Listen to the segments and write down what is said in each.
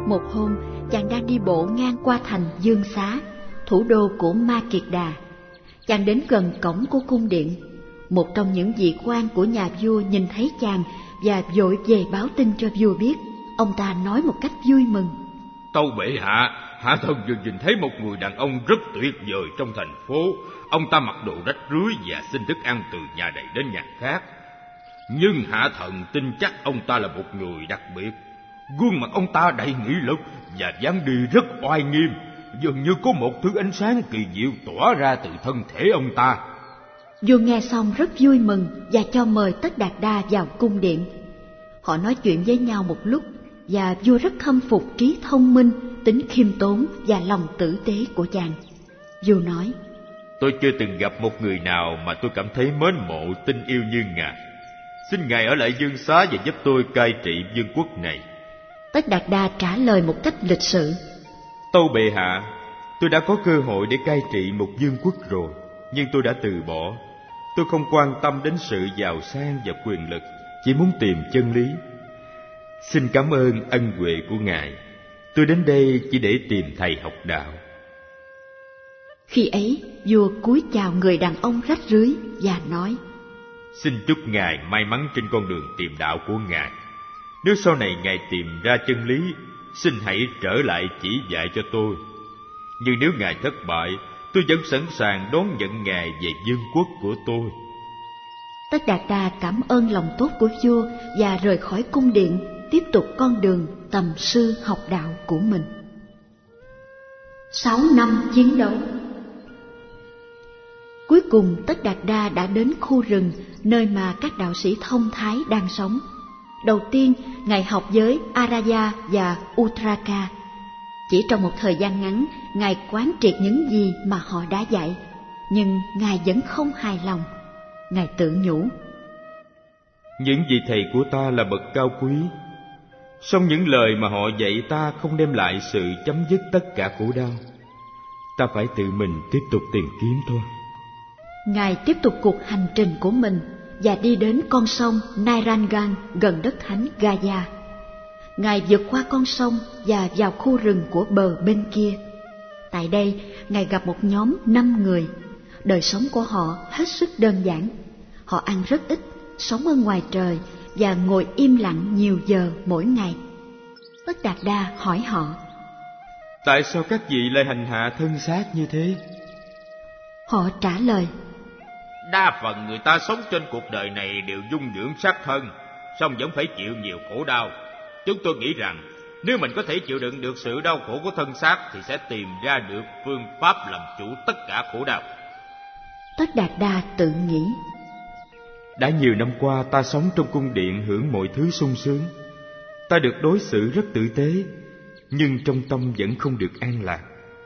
Một hôm, chàng đang đi bộ ngang qua thành Dương Xá, thủ đô của Ma Kiệt Đà. Chàng đến gần cổng của cung điện. Một trong những vị quan của nhà vua nhìn thấy chàng và vội về báo tin cho vua biết. Ông ta nói một cách vui mừng: Tâu bệ hạ, hạ thần vừa nhìn thấy một người đàn ông rất tuyệt vời trong thành phố. Ông ta mặc đồ rách rưới và xin thức ăn từ nhà này đến nhà khác. Nhưng hạ thần tin chắc ông ta là một người đặc biệt. Gương mặt ông ta đầy nghị lực và dáng đi rất oai nghiêm, dường như có một thứ ánh sáng kỳ diệu tỏa ra từ thân thể ông ta. Vua nghe xong rất vui mừng và cho mời Tất Đạt Đa vào cung điện. Họ nói chuyện với nhau một lúc và vua rất khâm phục trí thông minh, tính khiêm tốn và lòng tử tế của chàng. Vua nói: Tôi chưa từng gặp một người nào mà tôi cảm thấy mến mộ tin yêu như ngài. Xin ngài ở lại Dương Xá và giúp tôi cai trị vương quốc này. Tất Đạt Đa trả lời một cách lịch sự: Tâu bệ hạ, tôi đã có cơ hội để cai trị một vương quốc rồi, nhưng tôi đã từ bỏ. Tôi không quan tâm đến sự giàu sang và quyền lực, chỉ muốn tìm chân lý. Xin cảm ơn ân huệ của ngài. Tôi đến đây chỉ để tìm thầy học đạo. Khi ấy, vua cúi chào người đàn ông rách rưới và nói: Xin chúc ngài may mắn trên con đường tìm đạo của ngài. Nếu sau này ngài tìm ra chân lý, xin hãy trở lại chỉ dạy cho tôi. Nhưng nếu ngài thất bại, tôi vẫn sẵn sàng đón nhận ngài về vương quốc của tôi. Tất Đạt Đa cảm ơn lòng tốt của vua và rời khỏi cung điện, tiếp tục con đường tầm sư học đạo của mình. 6 năm chiến đấu. Cuối cùng Tất Đạt Đa đã đến khu rừng nơi mà các đạo sĩ thông thái đang sống. Đầu tiên, ngài học với Araya và Utraka. Chỉ trong một thời gian ngắn, ngài quán triệt những gì mà họ đã dạy, nhưng ngài vẫn không hài lòng. Ngài tự nhủ: Những vị thầy của ta là bậc cao quý, song những lời mà họ dạy ta không đem lại sự chấm dứt tất cả khổ đau. Ta phải tự mình tiếp tục tìm kiếm thôi. Ngài tiếp tục cuộc hành trình của mình và đi đến con sông Nairangan gần đất thánh Gaya. Ngài vượt qua con sông và vào khu rừng của bờ bên kia. Tại đây, ngài gặp một nhóm 5 người. Đời sống của họ hết sức đơn giản. Họ ăn rất ít, sống ở ngoài trời và ngồi im lặng nhiều giờ mỗi ngày. Tất Đạt Đa hỏi họ: Tại sao các vị lại hành hạ thân xác như thế? Họ trả lời: Đa phần người ta sống trên cuộc đời này đều dung dưỡng xác thân, song vẫn phải chịu nhiều khổ đau. Chúng tôi nghĩ rằng nếu mình có thể chịu đựng được sự đau khổ của thân xác thì sẽ tìm ra được phương pháp làm chủ tất cả khổ đau. Tất Đạt Đa tự nghĩ: Đã nhiều năm qua ta sống trong cung điện hưởng mọi thứ sung sướng. Ta được đối xử rất tử tế, nhưng trong tâm vẫn không được an lạc.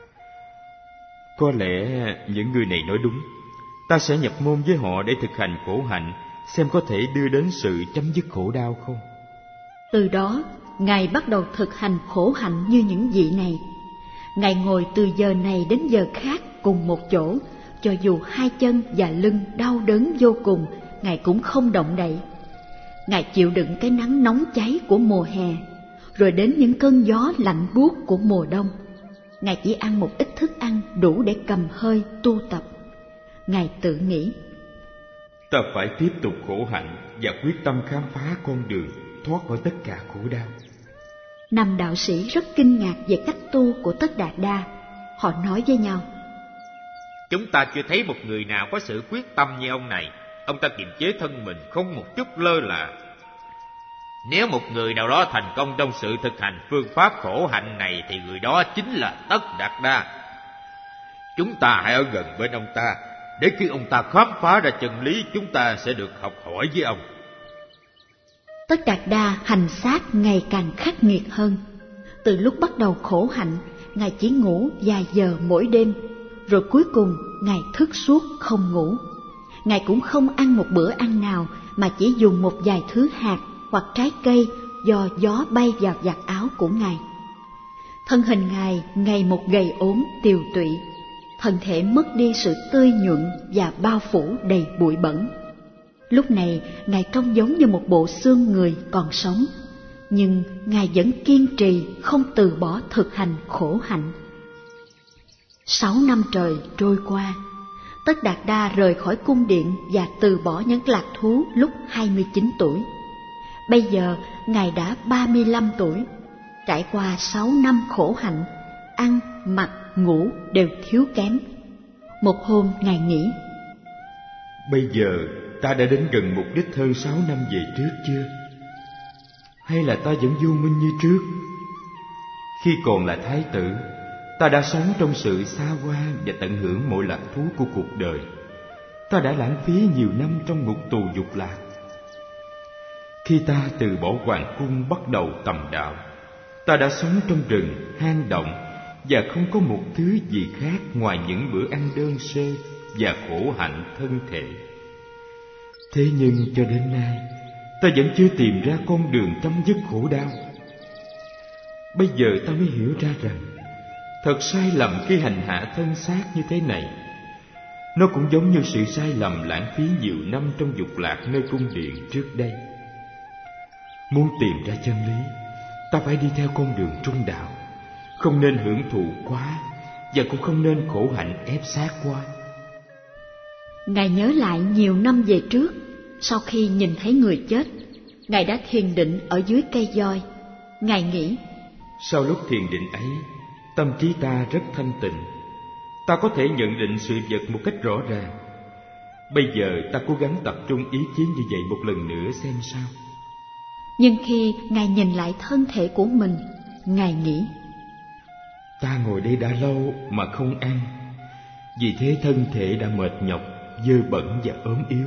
Có lẽ những người này nói đúng. Ta sẽ nhập môn với họ để thực hành khổ hạnh, xem có thể đưa đến sự chấm dứt khổ đau không. Từ đó, ngài bắt đầu thực hành khổ hạnh như những vị này. Ngài ngồi từ giờ này đến giờ khác cùng một chỗ, cho dù hai chân và lưng đau đớn vô cùng, ngài cũng không động đậy. Ngài chịu đựng cái nắng nóng cháy của mùa hè, rồi đến những cơn gió lạnh buốt của mùa đông. Ngài chỉ ăn một ít thức ăn đủ để cầm hơi tu tập. Ngài tự nghĩ: Ta phải tiếp tục khổ hạnh và quyết tâm khám phá con đường thoát khỏi tất cả khổ đau. 5 đạo sĩ rất kinh ngạc về cách tu của Tất Đạt Đa. Họ nói với nhau: Chúng ta chưa thấy một người nào có sự quyết tâm như ông này. Ông ta kiềm chế thân mình không một chút lơ là. Nếu một người nào đó thành công trong sự thực hành phương pháp khổ hạnh này thì người đó chính là Tất Đạt Đa. Chúng ta hãy ở gần bên ông ta, để khi ông ta khám phá ra chân lý, chúng ta sẽ được học hỏi với ông. Tất Đạt Đa hành xác ngày càng khắc nghiệt hơn. Từ lúc bắt đầu khổ hạnh, ngài chỉ ngủ vài giờ mỗi đêm, rồi cuối cùng ngài thức suốt không ngủ. Ngài cũng không ăn một bữa ăn nào, mà chỉ dùng một vài thứ hạt hoặc trái cây do gió bay vào vạt áo của ngài. Thân hình ngài ngày một gầy ốm tiều tụy, thân thể mất đi sự tươi nhuận và bao phủ đầy bụi bẩn. Lúc này ngài trông giống như một bộ xương người còn sống. Nhưng Ngài vẫn kiên trì không từ bỏ thực hành khổ hạnh. 6 năm trời trôi qua, Tất Đạt Đa rời khỏi cung điện và từ bỏ những lạc thú lúc 29 tuổi. Bây giờ Ngài đã 35 tuổi, trải qua 6 năm khổ hạnh, ăn, mặc, ngủ đều thiếu kém. Một hôm Ngài nghĩ: bây giờ ta đã đến gần mục đích hơn 6 năm về trước chưa? Hay là ta vẫn vô minh như trước? Khi còn là thái tử, ta đã sống trong sự xa hoa và tận hưởng mọi lạc thú của cuộc đời. Ta đã lãng phí nhiều năm trong ngục tù dục lạc. Khi ta từ bỏ hoàng cung bắt đầu tầm đạo, ta đã sống trong rừng, hang động và không có một thứ gì khác ngoài những bữa ăn đơn sơ và khổ hạnh thân thể. Thế nhưng cho đến nay, ta vẫn chưa tìm ra con đường chấm dứt khổ đau. Bây giờ ta mới hiểu ra rằng thật sai lầm khi hành hạ thân xác như thế này. Nó cũng giống như sự sai lầm lãng phí nhiều năm trong dục lạc nơi cung điện trước đây. Muốn tìm ra chân lý, ta phải đi theo con đường trung đạo, không nên hưởng thụ quá và cũng không nên khổ hạnh ép sát quá. Ngài nhớ lại nhiều năm về trước, sau khi nhìn thấy người chết, Ngài đã thiền định ở dưới cây voi. Ngài nghĩ: sau lúc thiền định ấy, tâm trí ta rất thanh tịnh. Ta có thể nhận định sự vật một cách rõ ràng. Bây giờ ta cố gắng tập trung ý chí như vậy một lần nữa xem sao. Nhưng khi Ngài nhìn lại thân thể của mình, Ngài nghĩ: ta ngồi đây đã lâu mà không ăn, vì thế thân thể đã mệt nhọc, dơ bẩn và ốm yếu.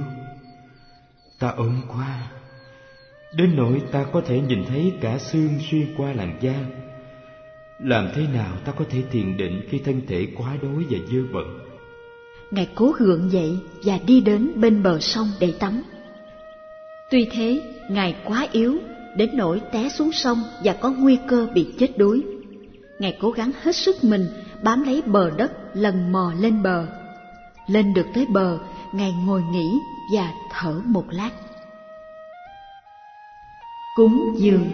Ta ốm quá, đến nỗi ta có thể nhìn thấy cả xương xuyên qua làn da. Làm thế nào ta có thể thiền định khi thân thể quá đói và dơ bẩn? Ngài cố gượng dậy và đi đến bên bờ sông để tắm. Tuy thế, Ngài quá yếu đến nỗi té xuống sông và có nguy cơ bị chết đuối. Ngài cố gắng hết sức mình bám lấy bờ đất, lần mò lên bờ. Lên được tới bờ, Ngài ngồi nghỉ và thở một lát. Cúng dường.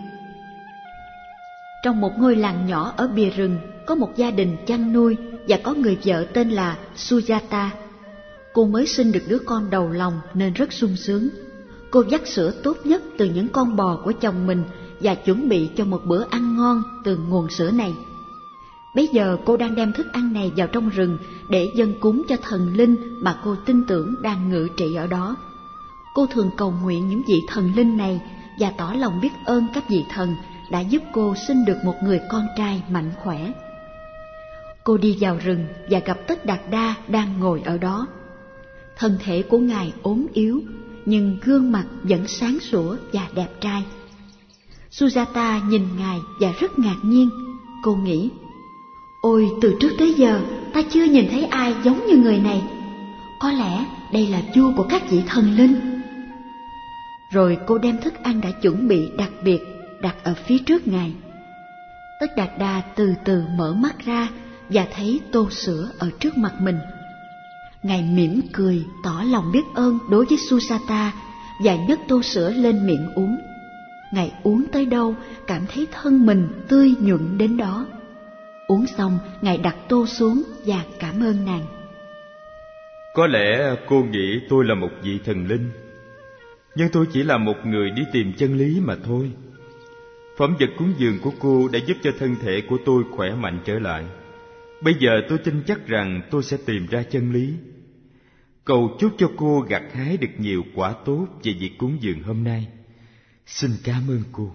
Trong một ngôi làng nhỏ ở bìa rừng, có một gia đình chăn nuôi và có người vợ tên là Sujata. Cô mới sinh được đứa con đầu lòng nên rất sung sướng. Cô vắt sữa tốt nhất từ những con bò của chồng mình và chuẩn bị cho một bữa ăn ngon từ nguồn sữa này. Bấy giờ cô đang đem thức ăn này vào trong rừng để dâng cúng cho thần linh mà cô tin tưởng đang ngự trị ở đó. Cô thường cầu nguyện những vị thần linh này và tỏ lòng biết ơn các vị thần đã giúp cô sinh được một người con trai mạnh khỏe. Cô đi vào rừng và gặp Tất Đạt Đa đang ngồi ở đó. Thân thể của Ngài ốm yếu, nhưng gương mặt vẫn sáng sủa và đẹp trai. Sujata nhìn Ngài và rất ngạc nhiên. Cô nghĩ: ôi, từ trước tới giờ ta chưa nhìn thấy ai giống như người này. Có lẽ đây là vua của các vị thần linh. Rồi cô đem thức ăn đã chuẩn bị đặc biệt đặt ở phía trước Ngài. Tất Đạt Đa từ từ mở mắt ra và thấy tô sữa ở trước mặt mình. Ngài mỉm cười tỏ lòng biết ơn đối với Sujata và nhấc tô sữa lên miệng uống. Ngài uống tới đâu cảm thấy thân mình tươi nhuận đến đó. Uống xong, Ngài đặt tô xuống và cảm ơn nàng. Có lẽ cô nghĩ tôi là một vị thần linh, nhưng tôi chỉ là một người đi tìm chân lý mà thôi. Phẩm vật cúng dường của cô đã giúp cho thân thể của tôi khỏe mạnh trở lại. Bây giờ tôi tin chắc rằng tôi sẽ tìm ra chân lý. Cầu chúc cho cô gặt hái được nhiều quả tốt về việc cúng dường hôm nay. Xin cảm ơn cô.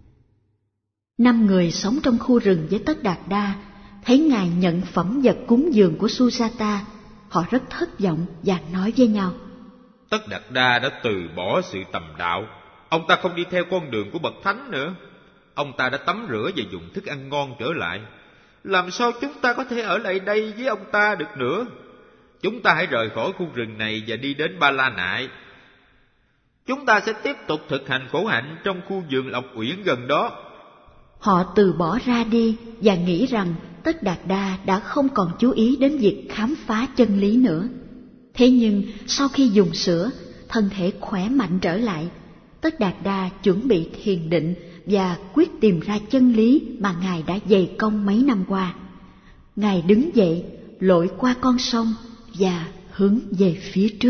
5 người sống trong khu rừng với Tất Đạt Đa thấy Ngài nhận phẩm vật cúng dường của Sujata. Họ rất thất vọng và nói với nhau: Tất Đạt Đa đã từ bỏ sự tầm đạo. Ông ta không đi theo con đường của bậc thánh nữa. Ông ta đã tắm rửa và dùng thức ăn ngon trở lại. Làm sao chúng ta có thể ở lại đây với ông ta được nữa? Chúng ta hãy rời khỏi khu rừng này và đi đến Ba La Nại. Chúng ta sẽ tiếp tục thực hành khổ hạnh trong khu vườn Lộc Uyển gần đó. Họ từ bỏ ra đi và nghĩ rằng Tất Đạt Đa đã không còn chú ý đến việc khám phá chân lý nữa. Thế nhưng sau khi dùng sữa, thân thể khỏe mạnh trở lại. Tất Đạt Đa chuẩn bị thiền định và quyết tìm ra chân lý mà Ngài đã dày công mấy năm qua. Ngài đứng dậy, lội qua con sông và hướng về phía trước.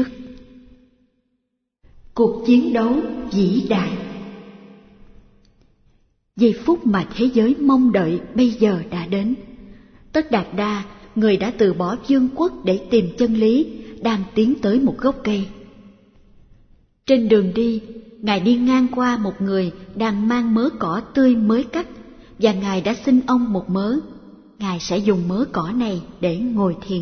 Cuộc chiến đấu vĩ đại. Giây phút mà thế giới mong đợi bây giờ đã đến. Tất Đạt Đa, người đã từ bỏ vương quốc để tìm chân lý, đang tiến tới một gốc cây. Trên đường đi, Ngài đi ngang qua một người đang mang mớ cỏ tươi mới cắt, và Ngài đã xin ông một mớ. Ngài sẽ dùng mớ cỏ này để ngồi thiền.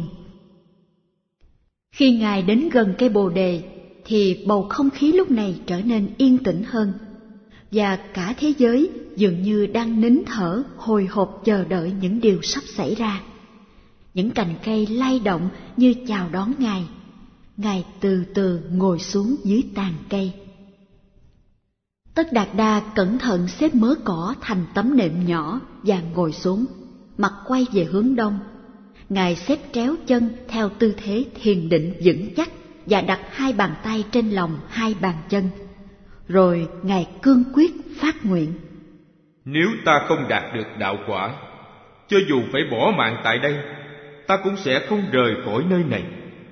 Khi Ngài đến gần cây bồ đề, thì bầu không khí lúc này trở nên yên tĩnh hơn, và cả thế giới dường như đang nín thở hồi hộp chờ đợi những điều sắp xảy ra. Những cành cây lay động như chào đón Ngài. Ngài từ từ ngồi xuống dưới tàn cây. Tất Đạt Đa cẩn thận xếp mớ cỏ thành tấm nệm nhỏ và ngồi xuống, mặt quay về hướng đông. Ngài xếp tréo chân theo tư thế thiền định vững chắc và đặt hai bàn tay trên lòng hai bàn chân. Rồi Ngài cương quyết phát nguyện: Nếu ta không đạt được đạo quả, cho dù phải bỏ mạng tại đây, ta cũng sẽ không rời khỏi nơi này.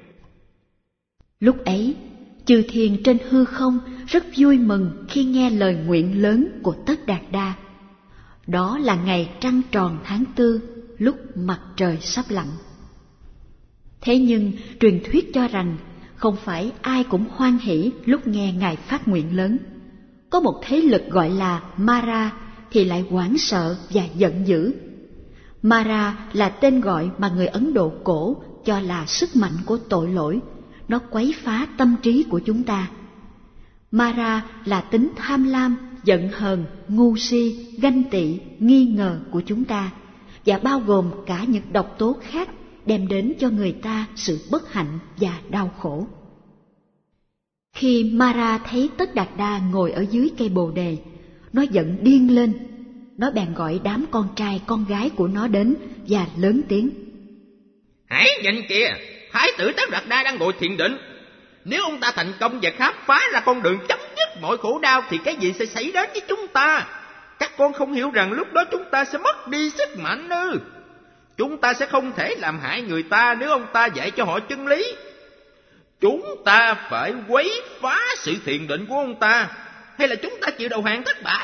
Lúc ấy, chư thiên trên hư không rất vui mừng khi nghe lời nguyện lớn của Tất Đạt Đa. Đó là ngày trăng tròn tháng 4, lúc mặt trời sắp lặn. Thế nhưng truyền thuyết cho rằng không phải ai cũng hoan hỷ lúc nghe Ngài phát nguyện lớn. Có một thế lực gọi là Mara thì lại hoảng sợ và giận dữ. Mara là tên gọi mà người Ấn Độ cổ cho là sức mạnh của tội lỗi. Nó quấy phá tâm trí của chúng ta. Mara là tính tham lam, giận hờn, ngu si, ganh tị, nghi ngờ của chúng ta, và bao gồm cả những độc tố khác đem đến cho người ta sự bất hạnh và đau khổ. Khi Mara thấy Tất Đạt Đa ngồi ở dưới cây bồ đề, nó giận điên lên. Nó bèn gọi đám con trai con gái của nó đến và lớn tiếng: Hãy nhìn kìa, Thái tử Tất Đạt Đa đang ngồi thiền định. Nếu ông ta thành công và khám phá ra con đường chấm dứt mọi khổ đau, thì cái gì sẽ xảy đến với chúng ta? Các con không hiểu rằng lúc đó chúng ta sẽ mất đi sức mạnh ư? Chúng ta sẽ không thể làm hại người ta nếu ông ta dạy cho họ chân lý. Chúng ta phải quấy phá sự thiền định của ông ta, hay là chúng ta chịu đầu hàng thất bại?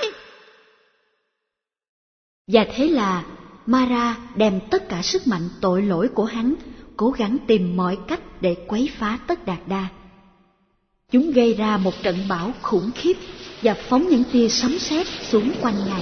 Và thế là Mara đem tất cả sức mạnh tội lỗi của hắn, cố gắng tìm mọi cách để quấy phá Tất Đạt Đa. Chúng gây ra một trận bão khủng khiếp và phóng những tia sấm sét xuống quanh Ngài.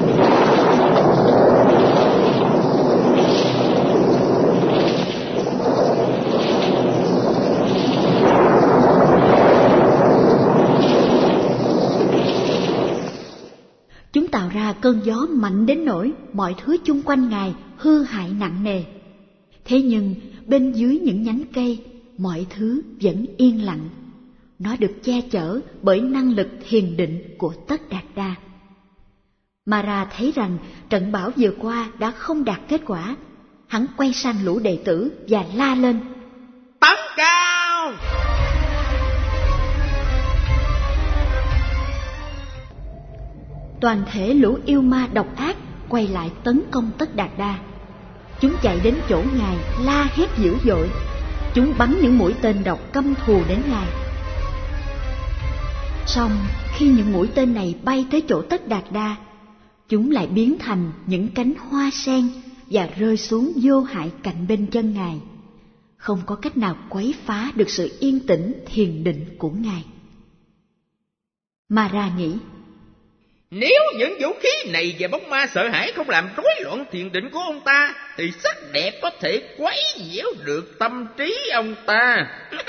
Chúng tạo ra cơn gió mạnh đến nỗi mọi thứ chung quanh Ngài hư hại nặng nề. Thế nhưng bên dưới những nhánh cây, mọi thứ vẫn yên lặng. Nó được che chở bởi năng lực thiền định của Tất Đạt Đa. Mara thấy rằng trận bão vừa qua đã không đạt kết quả. Hắn quay sang lũ đệ tử và la lên: Tấn cao! Toàn thể lũ yêu ma độc ác quay lại tấn công Tất Đạt Đa. Chúng chạy đến chỗ Ngài la hét dữ dội. Chúng bắn những mũi tên độc căm thù đến Ngài. Song khi những mũi tên này bay tới chỗ Tất Đạt Đa, chúng lại biến thành những cánh hoa sen và rơi xuống vô hại cạnh bên chân Ngài. Không có cách nào quấy phá được sự yên tĩnh thiền định của Ngài. Mara nghĩ: Nếu những vũ khí này và bóng ma sợ hãi không làm rối loạn thiền định của ông ta, thì sắc đẹp có thể quấy nhiễu được tâm trí ông ta.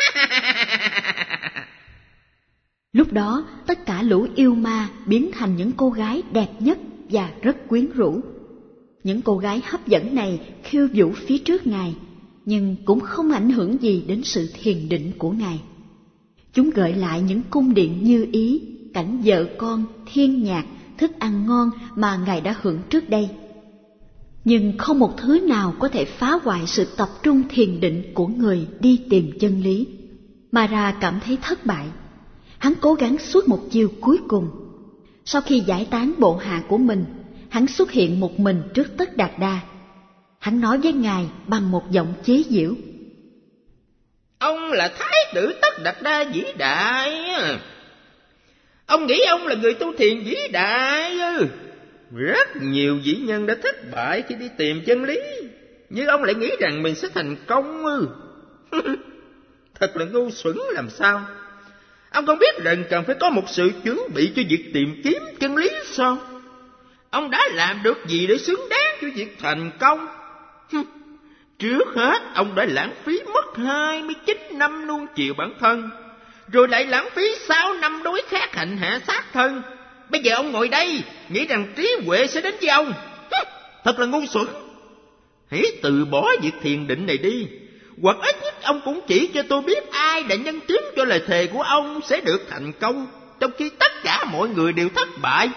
Lúc đó, tất cả lũ yêu ma biến thành những cô gái đẹp nhất và rất quyến rũ. Những cô gái hấp dẫn này khiêu vũ phía trước Ngài, nhưng cũng không ảnh hưởng gì đến sự thiền định của Ngài. Chúng gợi lại những cung điện như ý, cảnh vợ con, thiên nhạc, thức ăn ngon mà Ngài đã hưởng trước đây. Nhưng không một thứ nào có thể phá hoại sự tập trung thiền định của người đi tìm chân lý. Mara cảm thấy thất bại. Hắn cố gắng suốt một chiều cuối cùng. Sau khi giải tán bộ hạ của mình, hắn xuất hiện một mình trước Tất Đạt Đa. Hắn nói với ngài bằng một giọng chế giễu: Ông là thái tử Tất Đạt Đa vĩ đại. Ông nghĩ ông là người tu thiền vĩ đại. Rất nhiều vĩ nhân đã thất bại khi đi tìm chân lý, nhưng ông lại nghĩ rằng mình sẽ thành công. Thật là ngu xuẩn làm sao. Ông không biết rằng cần phải có một sự chuẩn bị cho việc tìm kiếm chân lý sao? Ông đã làm được gì để xứng đáng cho việc thành công? Trước hết, ông đã lãng phí mất 29 năm nuông chiều bản thân, rồi lại lãng phí 6 năm đối khác hành hạ sát thân. Bây giờ ông ngồi đây, nghĩ rằng trí huệ sẽ đến với ông. Thật là ngu xuẩn. Hãy từ bỏ việc thiền định này đi, hoặc ít nhất ông cũng chỉ cho tôi biết ai đã nhân chứng cho lời thề của ông sẽ được thành công, trong khi tất cả mọi người đều thất bại.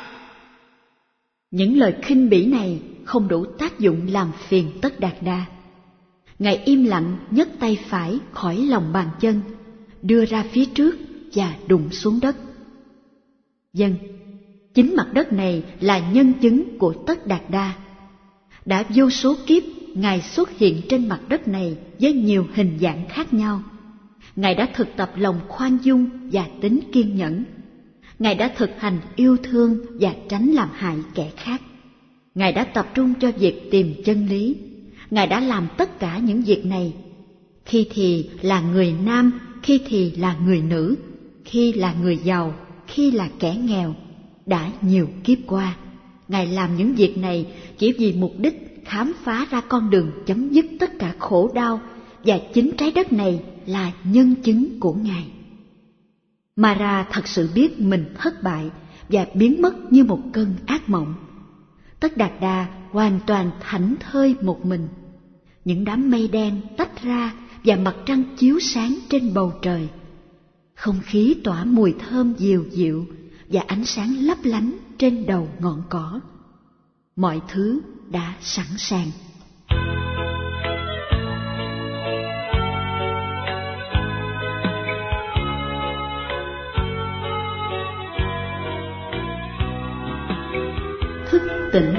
Những lời khinh bỉ này không đủ tác dụng làm phiền Tất Đạt Đa. Ngài im lặng nhấc tay phải khỏi lòng bàn chân, đưa ra phía trước và đụng xuống đất. Vâng, chính mặt đất này là nhân chứng của Tất Đạt Đa. Đã vô số kiếp Ngài xuất hiện trên mặt đất này với nhiều hình dạng khác nhau. Ngài đã thực tập lòng khoan dung và tính kiên nhẫn. Ngài đã thực hành yêu thương và tránh làm hại kẻ khác. Ngài đã tập trung cho việc tìm chân lý. Ngài đã làm tất cả những việc này. Khi thì là người nam, khi thì là người nữ, khi là người giàu, khi là kẻ nghèo. Đã nhiều kiếp qua, Ngài làm những việc này chỉ vì mục đích khám phá ra con đường chấm dứt tất cả khổ đau, và chính trái đất này là nhân chứng của Ngài. Mara thật sự biết mình thất bại và biến mất như một cơn ác mộng. Tất Đạt Đa hoàn toàn thảnh thơi một mình. Những đám mây đen tách ra và mặt trăng chiếu sáng trên bầu trời. Không khí tỏa mùi thơm dịu dịu và ánh sáng lấp lánh trên đầu ngọn cỏ. Mọi thứ đã sẵn sàng. Thức tỉnh.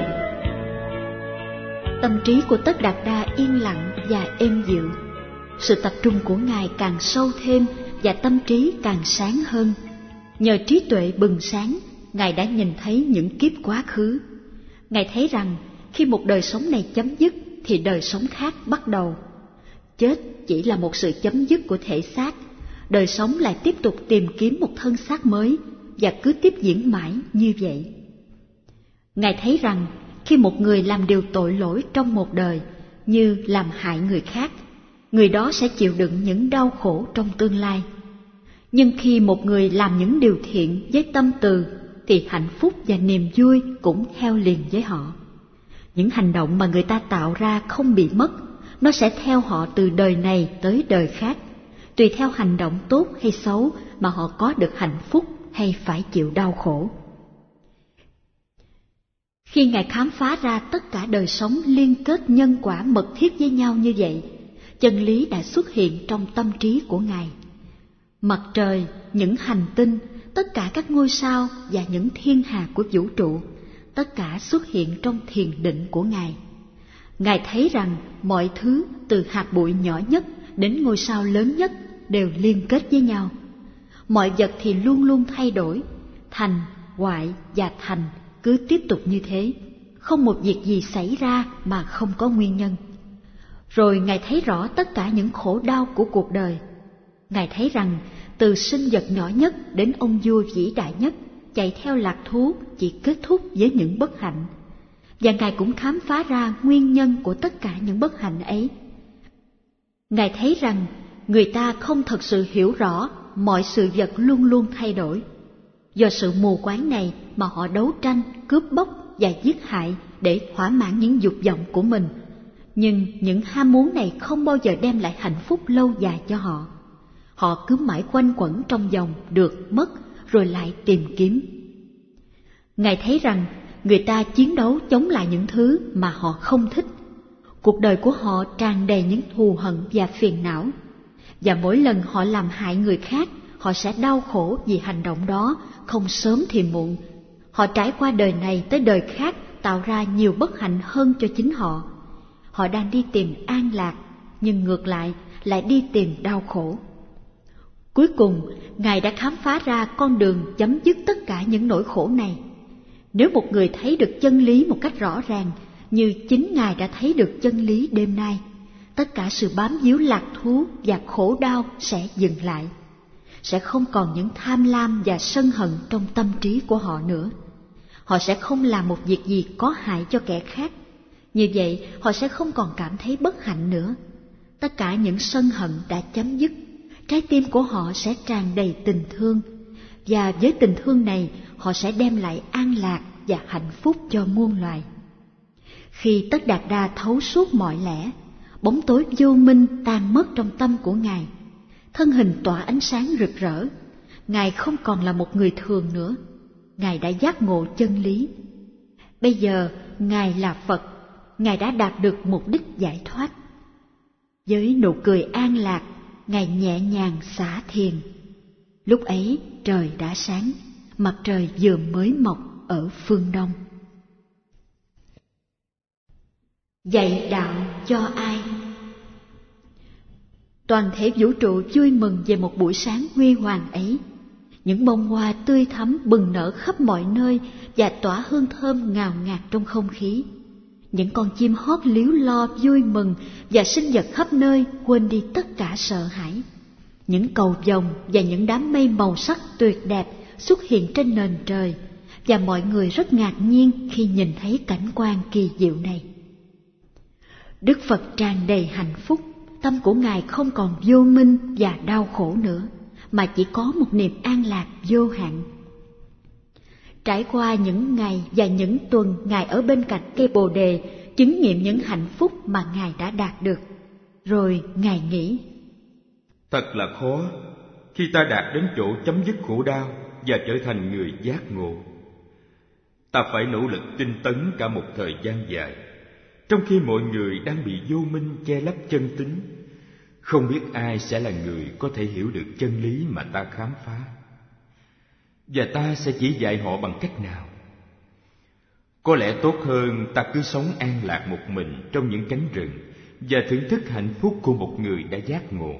Tâm trí của Tất Đạt Đa yên lặng và êm dịu. Sự tập trung của Ngài càng sâu thêm và tâm trí càng sáng hơn. Nhờ trí tuệ bừng sáng, Ngài đã nhìn thấy những kiếp quá khứ. Ngài thấy rằng khi một đời sống này chấm dứt thì đời sống khác bắt đầu. Chết chỉ là một sự chấm dứt của thể xác. Đời sống lại tiếp tục tìm kiếm một thân xác mới và cứ tiếp diễn mãi như vậy. Ngài thấy rằng khi một người làm điều tội lỗi trong một đời, như làm hại người khác, người đó sẽ chịu đựng những đau khổ trong tương lai. Nhưng khi một người làm những điều thiện với tâm từ, thì hạnh phúc và niềm vui cũng theo liền với họ. Những hành động mà người ta tạo ra không bị mất, nó sẽ theo họ từ đời này tới đời khác, tùy theo hành động tốt hay xấu mà họ có được hạnh phúc hay phải chịu đau khổ. Khi Ngài khám phá ra tất cả đời sống liên kết nhân quả mật thiết với nhau như vậy, chân lý đã xuất hiện trong tâm trí của Ngài. Mặt trời, những hành tinh, tất cả các ngôi sao và những thiên hà của vũ trụ, tất cả xuất hiện trong thiền định của Ngài. Ngài thấy rằng mọi thứ từ hạt bụi nhỏ nhất đến ngôi sao lớn nhất đều liên kết với nhau. Mọi vật thì luôn luôn thay đổi, thành, hoại và thành cứ tiếp tục như thế, không một việc gì xảy ra mà không có nguyên nhân. Rồi Ngài thấy rõ tất cả những khổ đau của cuộc đời. Ngài thấy rằng từ sinh vật nhỏ nhất đến ông vua vĩ đại nhất chạy theo lạc thú chỉ kết thúc với những bất hạnh. Và Ngài cũng khám phá ra nguyên nhân của tất cả những bất hạnh ấy. Ngài thấy rằng người ta không thật sự hiểu rõ mọi sự vật luôn luôn thay đổi. Do sự mù quáng này mà họ đấu tranh, cướp bóc và giết hại để thỏa mãn những dục vọng của mình. Nhưng những ham muốn này không bao giờ đem lại hạnh phúc lâu dài cho họ. Họ cứ mãi quanh quẩn trong vòng được mất rồi lại tìm kiếm. Ngài thấy rằng người ta chiến đấu chống lại những thứ mà họ không thích. Cuộc đời của họ tràn đầy những thù hận và phiền não. Và mỗi lần họ làm hại người khác, họ sẽ đau khổ vì hành động đó không sớm thì muộn. Họ trải qua đời này tới đời khác tạo ra nhiều bất hạnh hơn cho chính họ. Họ đang đi tìm an lạc, nhưng ngược lại đi tìm đau khổ. Cuối cùng, Ngài đã khám phá ra con đường chấm dứt tất cả những nỗi khổ này. Nếu một người thấy được chân lý một cách rõ ràng, như chính Ngài đã thấy được chân lý đêm nay, tất cả sự bám víu lạc thú và khổ đau sẽ dừng lại. Sẽ không còn những tham lam và sân hận trong tâm trí của họ nữa. Họ sẽ không làm một việc gì có hại cho kẻ khác. Như vậy, họ sẽ không còn cảm thấy bất hạnh nữa. Tất cả những sân hận đã chấm dứt. Trái tim của họ sẽ tràn đầy tình thương. Và với tình thương này, họ sẽ đem lại an lạc và hạnh phúc cho muôn loài. Khi Tất Đạt Đa thấu suốt mọi lẽ, bóng tối vô minh tan mất trong tâm của Ngài. Thân hình tỏa ánh sáng rực rỡ. Ngài không còn là một người thường nữa. Ngài đã giác ngộ chân lý. Bây giờ, Ngài là Phật. Ngài đã đạt được mục đích giải thoát. Với nụ cười an lạc, Ngài nhẹ nhàng xả thiền. Lúc ấy trời đã sáng, mặt trời vừa mới mọc ở phương đông. Dạy đạo cho ai? Toàn thể vũ trụ vui mừng về một buổi sáng huy hoàng ấy. Những bông hoa tươi thắm bừng nở khắp mọi nơi và tỏa hương thơm ngào ngạt trong không khí. Những con chim hót líu lo vui mừng và sinh vật khắp nơi quên đi tất cả sợ hãi. Những cầu vồng và những đám mây màu sắc tuyệt đẹp xuất hiện trên nền trời, và mọi người rất ngạc nhiên khi nhìn thấy cảnh quan kỳ diệu này. Đức Phật tràn đầy hạnh phúc, tâm của Ngài không còn vô minh và đau khổ nữa, mà chỉ có một niềm an lạc vô hạn. Trải qua những ngày và những tuần Ngài ở bên cạnh cây Bồ Đề, chứng nghiệm những hạnh phúc mà Ngài đã đạt được. Rồi Ngài nghĩ, thật là khó khi ta đạt đến chỗ chấm dứt khổ đau và trở thành người giác ngộ. Ta phải nỗ lực tinh tấn cả một thời gian dài, trong khi mọi người đang bị vô minh che lấp chân tính. Không biết ai sẽ là người có thể hiểu được chân lý mà ta khám phá, và ta sẽ chỉ dạy họ bằng cách nào. Có lẽ tốt hơn ta cứ sống an lạc một mình trong những cánh rừng và thưởng thức hạnh phúc của một người đã giác ngộ.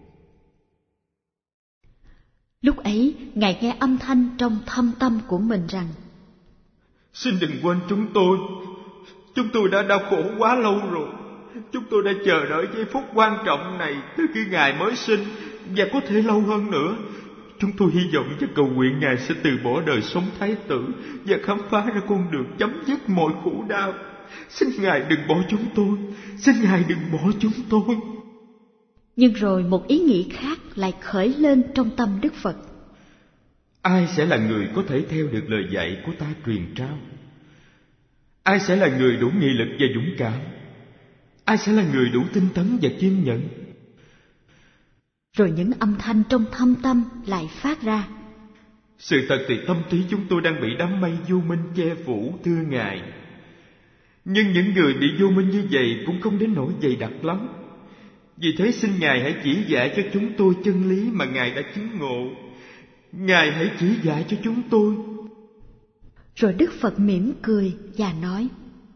Lúc ấy, Ngài nghe âm thanh trong thâm tâm của mình rằng, xin đừng quên chúng tôi đã đau khổ quá lâu rồi. Chúng tôi đã chờ đợi giây phút quan trọng này từ khi Ngài mới sinh, và có thể lâu hơn nữa. Chúng tôi hy vọng và cầu nguyện Ngài sẽ từ bỏ đời sống thái tử và khám phá ra con đường chấm dứt mọi khổ đau. Xin Ngài đừng bỏ chúng tôi, xin Ngài đừng bỏ chúng tôi. Nhưng rồi một ý nghĩ khác lại khởi lên trong tâm Đức Phật. Ai sẽ là người có thể theo được lời dạy của ta truyền trao? Ai sẽ là người đủ nghị lực và dũng cảm? Ai sẽ là người đủ tinh tấn và kiên nhẫn? Rồi những âm thanh trong thâm tâm lại phát ra. Sự thật thì tâm trí chúng tôi đang bị đám mây vô minh che phủ, thưa Ngài. Nhưng những người bị vô minh như vậy cũng không đến nỗi dày đặc lắm. Vì thế xin Ngài hãy chỉ dạy cho chúng tôi chân lý mà Ngài đã chứng ngộ. Ngài hãy chỉ dạy cho chúng tôi. Rồi Đức Phật mỉm cười và nói,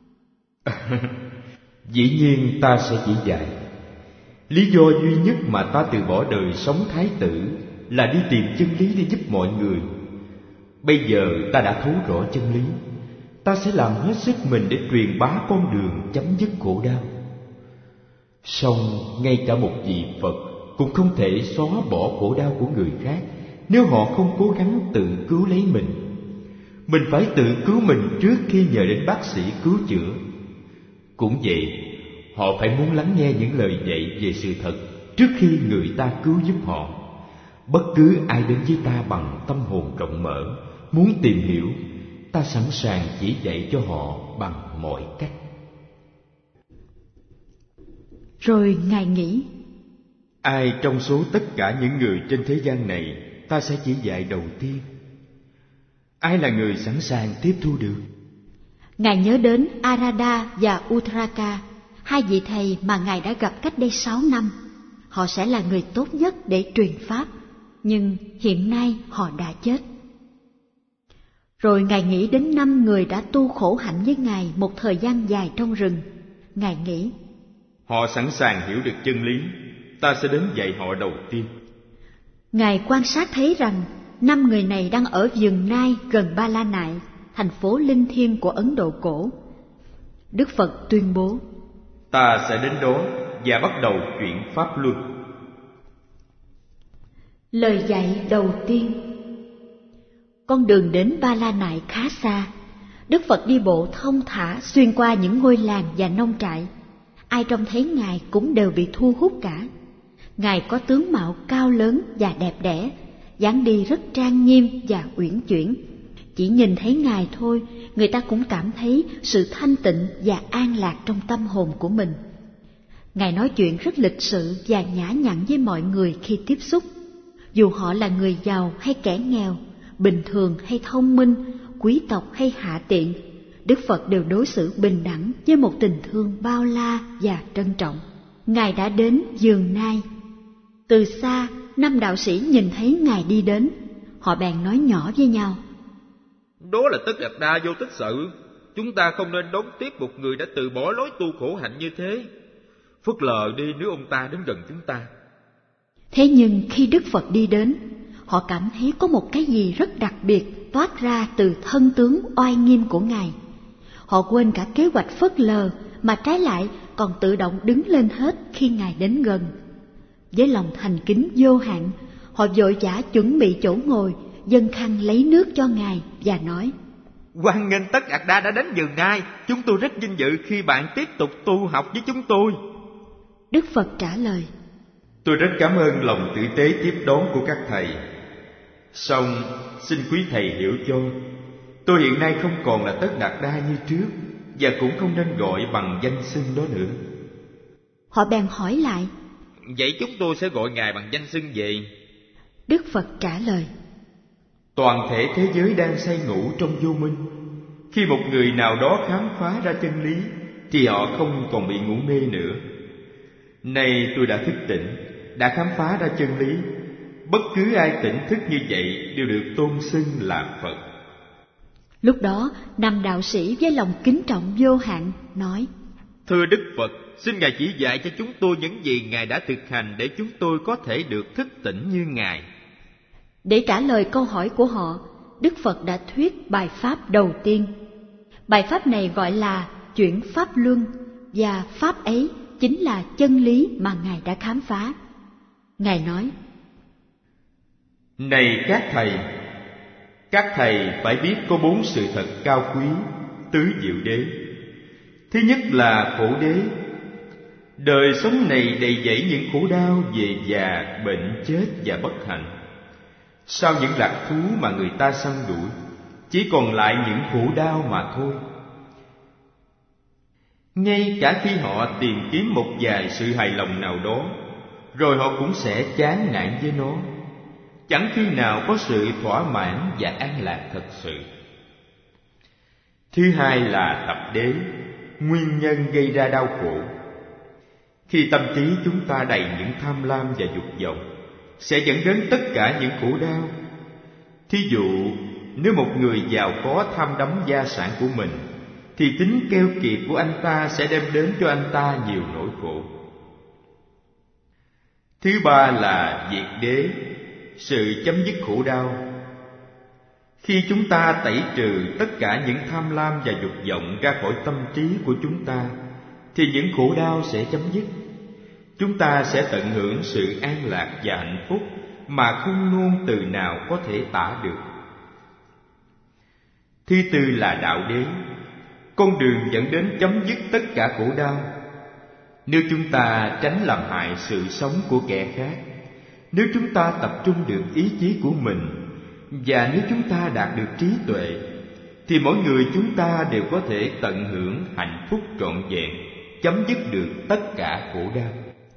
dĩ nhiên ta sẽ chỉ dạy. Lý do duy nhất mà ta từ bỏ đời sống thái tử là đi tìm chân lý để giúp mọi người. Bây giờ ta đã thấu rõ chân lý, ta sẽ làm hết sức mình để truyền bá con đường chấm dứt khổ đau. Song ngay cả một vị Phật cũng không thể xóa bỏ khổ đau của người khác nếu họ không cố gắng tự cứu lấy mình. Mình phải tự cứu mình trước khi nhờ đến bác sĩ cứu chữa. Cũng vậy, họ phải muốn lắng nghe những lời dạy về sự thật trước khi người ta cứu giúp họ. Bất cứ ai đến với ta bằng tâm hồn rộng mở, muốn tìm hiểu, ta sẵn sàng chỉ dạy cho họ bằng mọi cách. Rồi Ngài nghĩ, ai trong số tất cả những người trên thế gian này ta sẽ chỉ dạy đầu tiên? Ai là người sẵn sàng tiếp thu được? Ngài nhớ đến Arada và Uttaraka, hai vị thầy mà Ngài đã gặp cách đây 6 năm. Họ sẽ là người tốt nhất để truyền pháp, nhưng hiện nay họ đã chết. Rồi Ngài nghĩ đến 5 người đã tu khổ hạnh với Ngài một thời gian dài trong rừng. Ngài nghĩ, họ sẵn sàng hiểu được chân lý, ta sẽ đến dạy họ đầu tiên. Ngài quan sát thấy rằng 5 người này đang ở vườn Nai gần Ba La Nại, thành phố linh thiêng của Ấn Độ cổ. Đức Phật tuyên bố, ta sẽ đến đó và bắt đầu chuyện Pháp Luân. Lời dạy đầu tiên. Con đường đến Ba La Nại khá xa. Đức Phật đi bộ thong thả xuyên qua những ngôi làng và nông trại. Ai trông thấy Ngài cũng đều bị thu hút cả. Ngài có tướng mạo cao lớn và đẹp đẽ, dáng đi rất trang nghiêm và uyển chuyển. Chỉ nhìn thấy Ngài thôi, người ta cũng cảm thấy sự thanh tịnh và an lạc trong tâm hồn của mình. Ngài nói chuyện rất lịch sự và nhã nhặn với mọi người khi tiếp xúc. Dù họ là người giàu hay kẻ nghèo, bình thường hay thông minh, quý tộc hay hạ tiện, Đức Phật đều đối xử bình đẳng với một tình thương bao la và trân trọng. Ngài đã đến vườn Nai. Từ xa, 5 đạo sĩ nhìn thấy Ngài đi đến. Họ bèn nói nhỏ với nhau, đó là Tất Đạt Đa Vô Tích Sự. Chúng ta không nên đón tiếp một người đã từ bỏ lối tu khổ hạnh như thế. Phớt lờ đi nếu ông ta đến gần chúng ta. Thế nhưng khi Đức Phật đi đến, họ cảm thấy có một cái gì rất đặc biệt toát ra từ thân tướng oai nghiêm của Ngài. Họ quên cả kế hoạch phớt lờ, mà trái lại còn tự động đứng lên hết khi Ngài đến gần. Với lòng thành kính vô hạn, họ vội vã chuẩn bị chỗ ngồi, dâng khăn lấy nước cho Ngài và nói, hoan nghênh Tất Đạt Đa đã đến vườn Nai. Chúng tôi rất vinh dự khi bạn tiếp tục tu học với chúng tôi. Đức Phật trả lời, tôi rất cảm ơn lòng tử tế tiếp đón của các thầy. Song xin quý thầy hiểu cho, tôi hiện nay không còn là Tất Đạt Đa như trước, và cũng không nên gọi bằng danh xưng đó nữa. Họ bèn hỏi lại, vậy chúng tôi sẽ gọi Ngài bằng danh xưng gì? Đức Phật trả lời, toàn thể thế giới đang say ngủ trong vô minh. Khi một người nào đó khám phá ra chân lý, thì họ không còn bị ngủ mê nữa. Nay tôi đã thức tỉnh, đã khám phá ra chân lý. Bất cứ ai tỉnh thức như vậy đều được tôn xưng là Phật. Lúc đó 5 đạo sĩ với lòng kính trọng vô hạn nói, thưa Đức Phật, xin Ngài chỉ dạy cho chúng tôi những gì Ngài đã thực hành để chúng tôi có thể được thức tỉnh như Ngài. Để trả lời câu hỏi của họ, Đức Phật đã thuyết bài pháp đầu tiên. Bài pháp này gọi là chuyển Pháp Luân, và pháp ấy chính là chân lý mà Ngài đã khám phá. Ngài nói, này các thầy phải biết có 4 sự thật cao quý, tứ diệu đế. Thứ nhất là khổ đế. Đời sống này đầy dẫy những khổ đau về già, bệnh, chết và bất hạnh. Sau những lạc thú mà người ta săn đuổi, chỉ còn lại những khổ đau mà thôi. Ngay cả khi họ tìm kiếm một vài sự hài lòng nào đó, rồi họ cũng sẽ chán nản với nó. Chẳng khi nào có sự thỏa mãn và an lạc thật sự. Thứ hai là tập đế, nguyên nhân gây ra đau khổ. Khi tâm trí chúng ta đầy những tham lam và dục vọng, sẽ dẫn đến tất cả những khổ đau. Thí dụ, nếu một người giàu có tham đắm gia sản của mình, thì tính keo kiệt của anh ta sẽ đem đến cho anh ta nhiều nỗi khổ. Thứ ba là diệt đế, sự chấm dứt khổ đau. Khi chúng ta tẩy trừ tất cả những tham lam và dục vọng ra khỏi tâm trí của chúng ta, thì những khổ đau sẽ chấm dứt. Chúng ta sẽ tận hưởng sự an lạc và hạnh phúc mà không ngôn từ nào có thể tả được. Thứ tư là đạo đế, con đường dẫn đến chấm dứt tất cả khổ đau. Nếu chúng ta tránh làm hại sự sống của kẻ khác, nếu chúng ta tập trung được ý chí của mình, và nếu chúng ta đạt được trí tuệ, thì mỗi người chúng ta đều có thể tận hưởng hạnh phúc trọn vẹn, chấm dứt được tất cả khổ đau.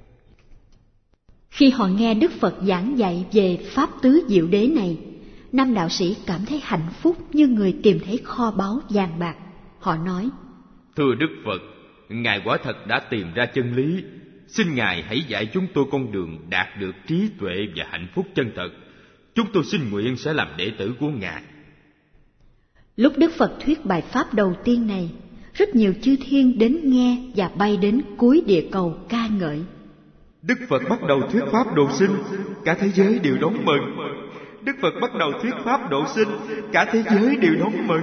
Khi họ nghe Đức Phật giảng dạy về pháp tứ diệu đế này, 5 đạo sĩ cảm thấy hạnh phúc như người tìm thấy kho báu vàng bạc. Họ nói, thưa Đức Phật, Ngài quả thật đã tìm ra chân lý. Xin Ngài hãy dạy chúng tôi con đường đạt được trí tuệ và hạnh phúc chân thật. Chúng tôi xin nguyện sẽ làm đệ tử của Ngài. Lúc Đức Phật thuyết bài pháp đầu tiên này, rất nhiều chư thiên đến nghe và bay đến cuối địa cầu ca ngợi. Đức Phật bắt đầu thuyết pháp độ sinh, cả thế giới đều đón mừng. Đức Phật bắt đầu thuyết pháp độ sinh, cả thế giới đều đón mừng.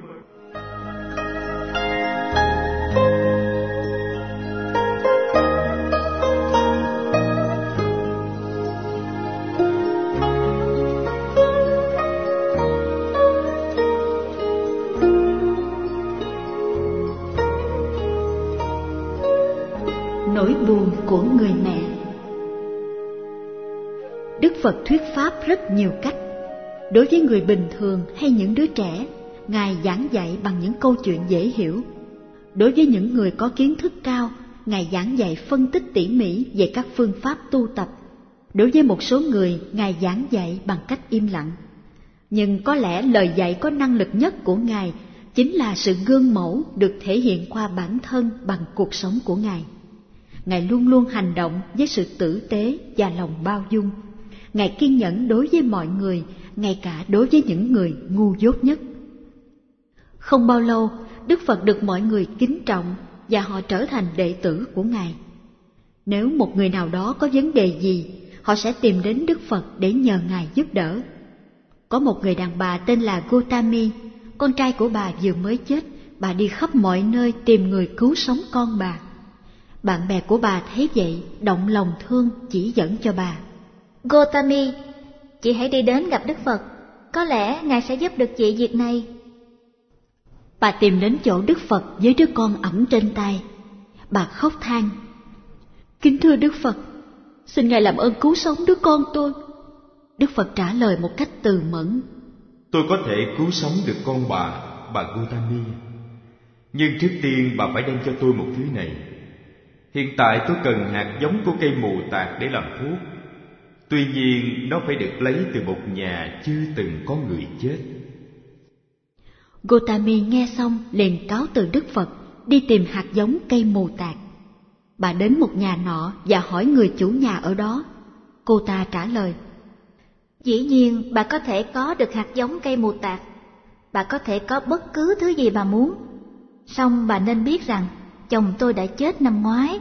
Nỗi buồn của người mẹ. Đức Phật thuyết pháp rất nhiều cách. Đối với người bình thường hay những đứa trẻ, Ngài giảng dạy bằng những câu chuyện dễ hiểu. Đối với những người có kiến thức cao, Ngài giảng dạy phân tích tỉ mỉ về các phương pháp tu tập. Đối với một số người, Ngài giảng dạy bằng cách im lặng. Nhưng có lẽ lời dạy có năng lực nhất của Ngài chính là sự gương mẫu được thể hiện qua bản thân bằng cuộc sống của Ngài. Ngài luôn luôn hành động với sự tử tế và lòng bao dung. Ngài kiên nhẫn đối với mọi người, ngay cả đối với những người ngu dốt nhất. Không bao lâu, Đức Phật được mọi người kính trọng và họ trở thành đệ tử của Ngài. Nếu một người nào đó có vấn đề gì, họ sẽ tìm đến Đức Phật để nhờ Ngài giúp đỡ. Có một người đàn bà tên là Gotami, con trai của bà vừa mới chết, bà đi khắp mọi nơi tìm người cứu sống con bà. Bạn bè của bà thấy vậy, động lòng thương chỉ dẫn cho bà. Gotami, chị hãy đi đến gặp Đức Phật, có lẽ Ngài sẽ giúp được chị việc này. Bà tìm đến chỗ Đức Phật với đứa con ẵm trên tay. Bà khóc than: Kính thưa Đức Phật, xin Ngài làm ơn cứu sống đứa con tôi. Đức Phật trả lời một cách từ mẫn: Tôi có thể cứu sống được con bà Gotami. Nhưng trước tiên bà phải đem cho tôi một thứ này. Hiện tại tôi cần hạt giống của cây mù tạt để làm thuốc. Tuy nhiên nó phải được lấy từ một nhà chưa từng có người chết. Gotami nghe xong liền cáo từ Đức Phật, đi tìm hạt giống cây mù tạt. Bà đến một nhà nọ và hỏi người chủ nhà ở đó. Cô ta trả lời: Dĩ nhiên bà có thể có được hạt giống cây mù tạt. Bà có thể có bất cứ thứ gì bà muốn. Song bà nên biết rằng chồng tôi đã chết năm ngoái.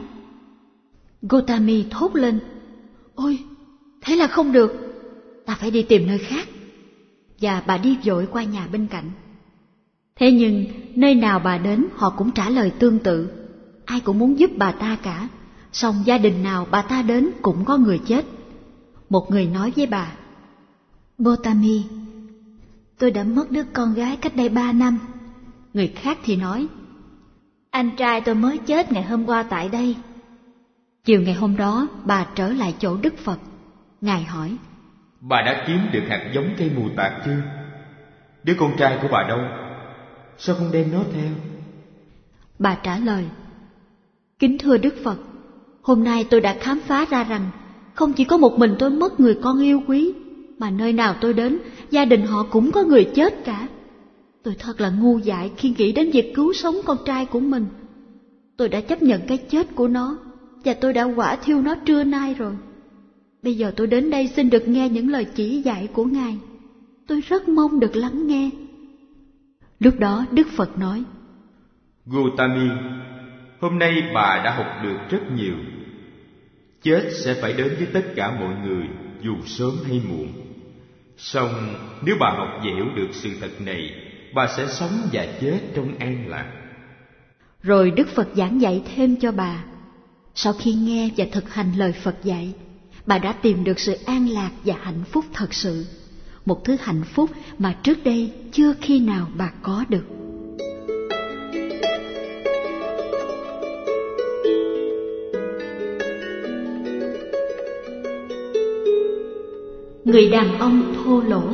Gotami thốt lên: Ôi, thế là không được, ta phải đi tìm nơi khác. Và bà đi vội qua nhà bên cạnh. Thế nhưng nơi nào bà đến họ cũng trả lời tương tự. Ai cũng muốn giúp bà ta cả, song gia đình nào bà ta đến cũng có người chết. Một người nói với bà: Gotami, tôi đã mất đứa con gái cách đây 3 năm. Người khác thì nói: Anh trai tôi mới chết ngày hôm qua tại đây. Chiều ngày hôm đó bà trở lại chỗ Đức Phật. Ngài hỏi: Bà đã kiếm được hạt giống cây mù tạt chưa? Đứa con trai của bà đâu? Sao không đem nó theo? Bà trả lời: Kính thưa Đức Phật, hôm nay tôi đã khám phá ra rằng không chỉ có một mình tôi mất người con yêu quý, mà nơi nào tôi đến, gia đình họ cũng có người chết cả. Tôi thật là ngu dại khi nghĩ đến việc cứu sống con trai của mình. Tôi đã chấp nhận cái chết của nó, và tôi đã hỏa thiêu nó trưa nay rồi. Bây giờ tôi đến đây xin được nghe những lời chỉ dạy của Ngài. Tôi rất mong được lắng nghe. Lúc đó Đức Phật nói: Gotami, hôm nay bà đã học được rất nhiều. Chết sẽ phải đến với tất cả mọi người, dù sớm hay muộn. Song nếu bà học và hiểu được sự thật này, bà sẽ sống và chết trong an lạc. Rồi Đức Phật giảng dạy thêm cho bà. Sau khi nghe và thực hành lời Phật dạy, bà đã tìm được sự an lạc và hạnh phúc thật sự. Một thứ hạnh phúc mà trước đây chưa khi nào bà có được. Người đàn ông thô lỗ.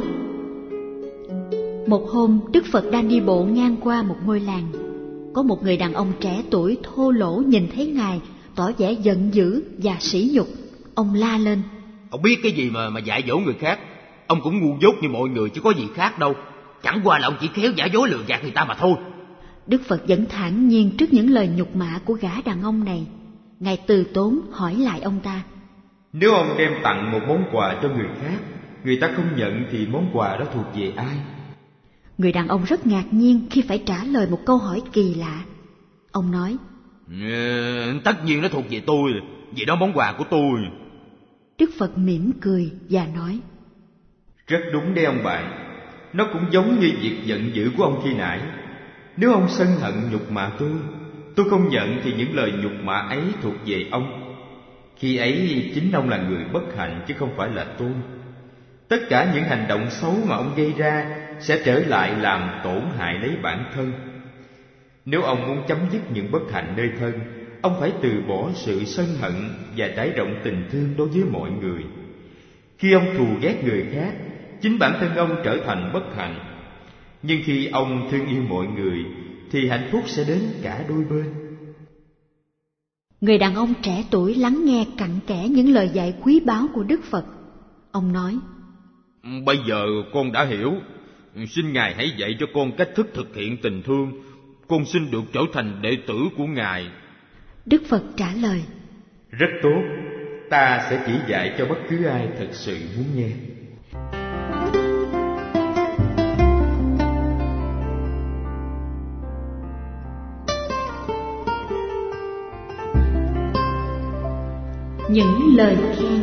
Một hôm, Đức Phật đang đi bộ ngang qua một ngôi làng. Có một người đàn ông trẻ tuổi thô lỗ nhìn thấy Ngài, tỏ vẻ giận dữ và sỉ nhục. Ông la lên: Ông biết cái gì mà dạy dỗ người khác? Ông cũng ngu dốt như mọi người chứ có gì khác đâu. Chẳng qua là ông chỉ khéo giả dối lừa gạt người ta mà thôi. Đức Phật vẫn thản nhiên trước những lời nhục mạ của gã đàn ông này. Ngài từ tốn hỏi lại ông ta: Nếu ông đem tặng một món quà cho người khác, người ta không nhận thì món quà đó thuộc về ai? Người đàn ông rất ngạc nhiên khi phải trả lời một câu hỏi kỳ lạ. Ông nói, tất nhiên nó thuộc về tôi, vì đó món quà của tôi. Đức Phật mỉm cười và nói, rất đúng đấy ông bạn. Nó cũng giống như việc giận dữ của ông khi nãy. Nếu ông sân hận nhục mạ tôi không nhận thì những lời nhục mạ ấy thuộc về ông. Khi ấy chính ông là người bất hạnh chứ không phải là tôi. Tất cả những hành động xấu mà ông gây ra sẽ trở lại làm tổn hại lấy bản thân. Nếu ông muốn chấm dứt những bất hạnh nơi thân, ông phải từ bỏ sự sân hận và trải rộng tình thương đối với mọi người. Khi ông thù ghét người khác, chính bản thân ông trở thành bất hạnh. Nhưng khi ông thương yêu mọi người thì hạnh phúc sẽ đến cả đôi bên. Người đàn ông trẻ tuổi lắng nghe cặn kẽ những lời dạy quý báu của Đức Phật. Ông nói, bây giờ con đã hiểu. Xin Ngài hãy dạy cho con cách thức thực hiện tình thương. Con xin được trở thành đệ tử của Ngài. Đức Phật trả lời, rất tốt, ta sẽ chỉ dạy cho bất cứ ai thật sự muốn nghe. Những lời khen.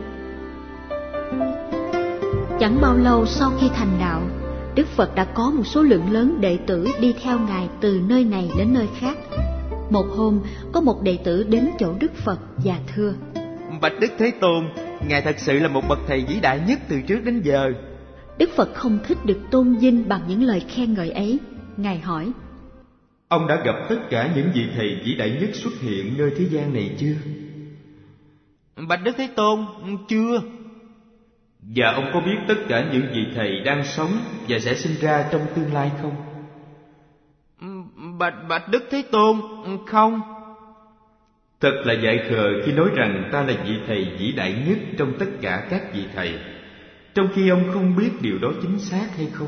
Chẳng bao lâu sau khi thành đạo, Đức Phật đã có một số lượng lớn đệ tử đi theo Ngài từ nơi này đến nơi khác. Một hôm, có một đệ tử đến chỗ Đức Phật và thưa, bạch Đức Thế Tôn, Ngài thật sự là một bậc thầy vĩ đại nhất từ trước đến giờ. Đức Phật không thích được tôn vinh bằng những lời khen ngợi ấy. Ngài hỏi, ông đã gặp tất cả những vị thầy vĩ đại nhất xuất hiện nơi thế gian này chưa? Bạch Đức Thế Tôn, chưa. Và ông có biết tất cả những vị thầy đang sống và sẽ sinh ra trong tương lai không? Bạch Đức Thế Tôn, không. Thật là dại khờ khi nói rằng ta là vị thầy vĩ đại nhất trong tất cả các vị thầy, trong khi ông không biết điều đó chính xác hay không.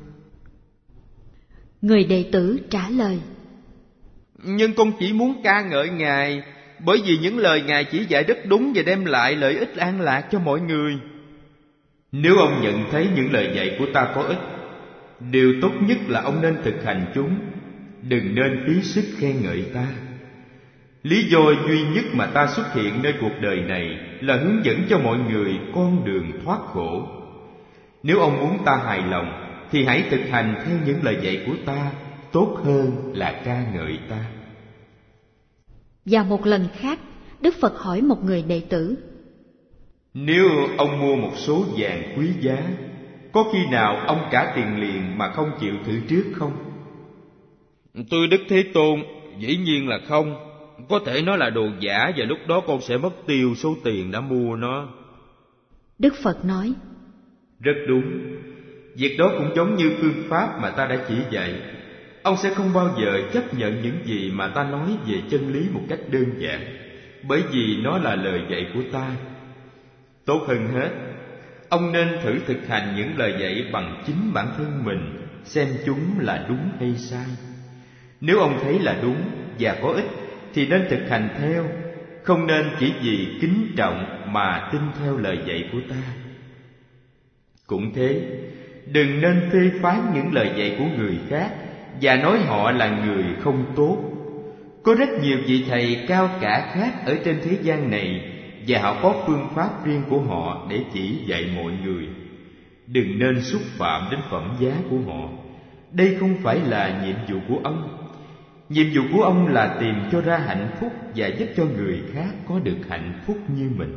Người đệ tử trả lời, nhưng con chỉ muốn ca ngợi Ngài, bởi vì những lời Ngài chỉ dạy rất đúng và đem lại lợi ích an lạc cho mọi người. Nếu ông nhận thấy những lời dạy của ta có ích, điều tốt nhất là ông nên thực hành chúng, đừng nên phí sức khen ngợi ta. Lý do duy nhất mà ta xuất hiện nơi cuộc đời này là hướng dẫn cho mọi người con đường thoát khổ. Nếu ông muốn ta hài lòng thì hãy thực hành theo những lời dạy của ta, tốt hơn là ca ngợi ta. Vào một lần khác, Đức Phật hỏi một người đệ tử, nếu ông mua một số vàng quý giá, có khi nào ông trả tiền liền mà không chịu thử trước không? Thưa Đức Thế Tôn, dĩ nhiên là không. Có thể nó là đồ giả và lúc đó con sẽ mất tiêu số tiền đã mua nó. Đức Phật nói, rất đúng. Việc đó cũng giống như phương pháp mà ta đã chỉ dạy. Ông sẽ không bao giờ chấp nhận những gì mà ta nói về chân lý một cách đơn giản, bởi vì nó là lời dạy của ta. Tốt hơn hết, ông nên thử thực hành những lời dạy bằng chính bản thân mình, xem chúng là đúng hay sai. Nếu ông thấy là đúng và có ích thì nên thực hành theo, không nên chỉ vì kính trọng mà tin theo lời dạy của ta. Cũng thế, đừng nên phê phán những lời dạy của người khác và nói họ là người không tốt. Có rất nhiều vị thầy cao cả khác ở trên thế gian này, và họ có phương pháp riêng của họ để chỉ dạy mọi người. Đừng nên xúc phạm đến phẩm giá của họ. Đây không phải là nhiệm vụ của ông. Nhiệm vụ của ông là tìm cho ra hạnh phúc và giúp cho người khác có được hạnh phúc như mình.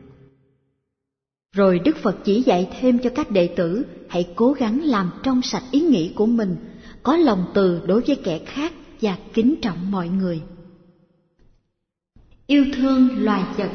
Rồi Đức Phật chỉ dạy thêm cho các đệ tử hãy cố gắng làm trong sạch ý nghĩ của mình, có lòng từ đối với kẻ khác và kính trọng mọi người. Yêu thương loài vật.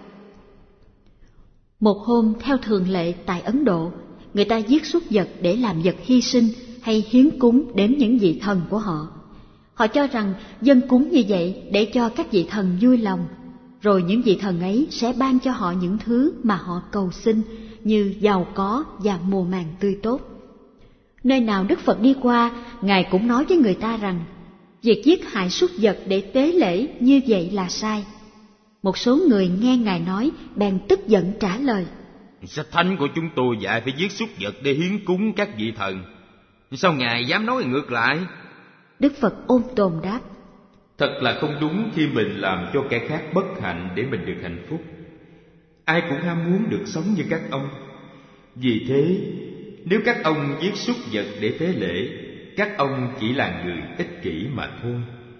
Một hôm, theo thường lệ tại Ấn Độ, người ta giết súc vật để làm vật hy sinh hay hiến cúng đến những vị thần của họ. Họ cho rằng dâng cúng như vậy để cho các vị thần vui lòng, rồi những vị thần ấy sẽ ban cho họ những thứ mà họ cầu xin, như giàu có và mùa màng tươi tốt. Nơi nào Đức Phật đi qua, Ngài cũng nói với người ta rằng việc giết hại súc vật để tế lễ như vậy là sai. Một số người nghe Ngài nói bèn tức giận trả lời, sách thánh của chúng tôi dạy phải giết súc vật để hiến cúng các vị thần. Sao Ngài dám nói ngược lại? Đức Phật ôn tồn đáp: Thật là không đúng khi mình làm cho kẻ khác bất hạnh để mình được hạnh phúc. Ai cũng ham muốn được sống như các ông. Vì thế, nếu các ông giết súc vật để tế lễ, các ông chỉ là người ích kỷ mà thôi.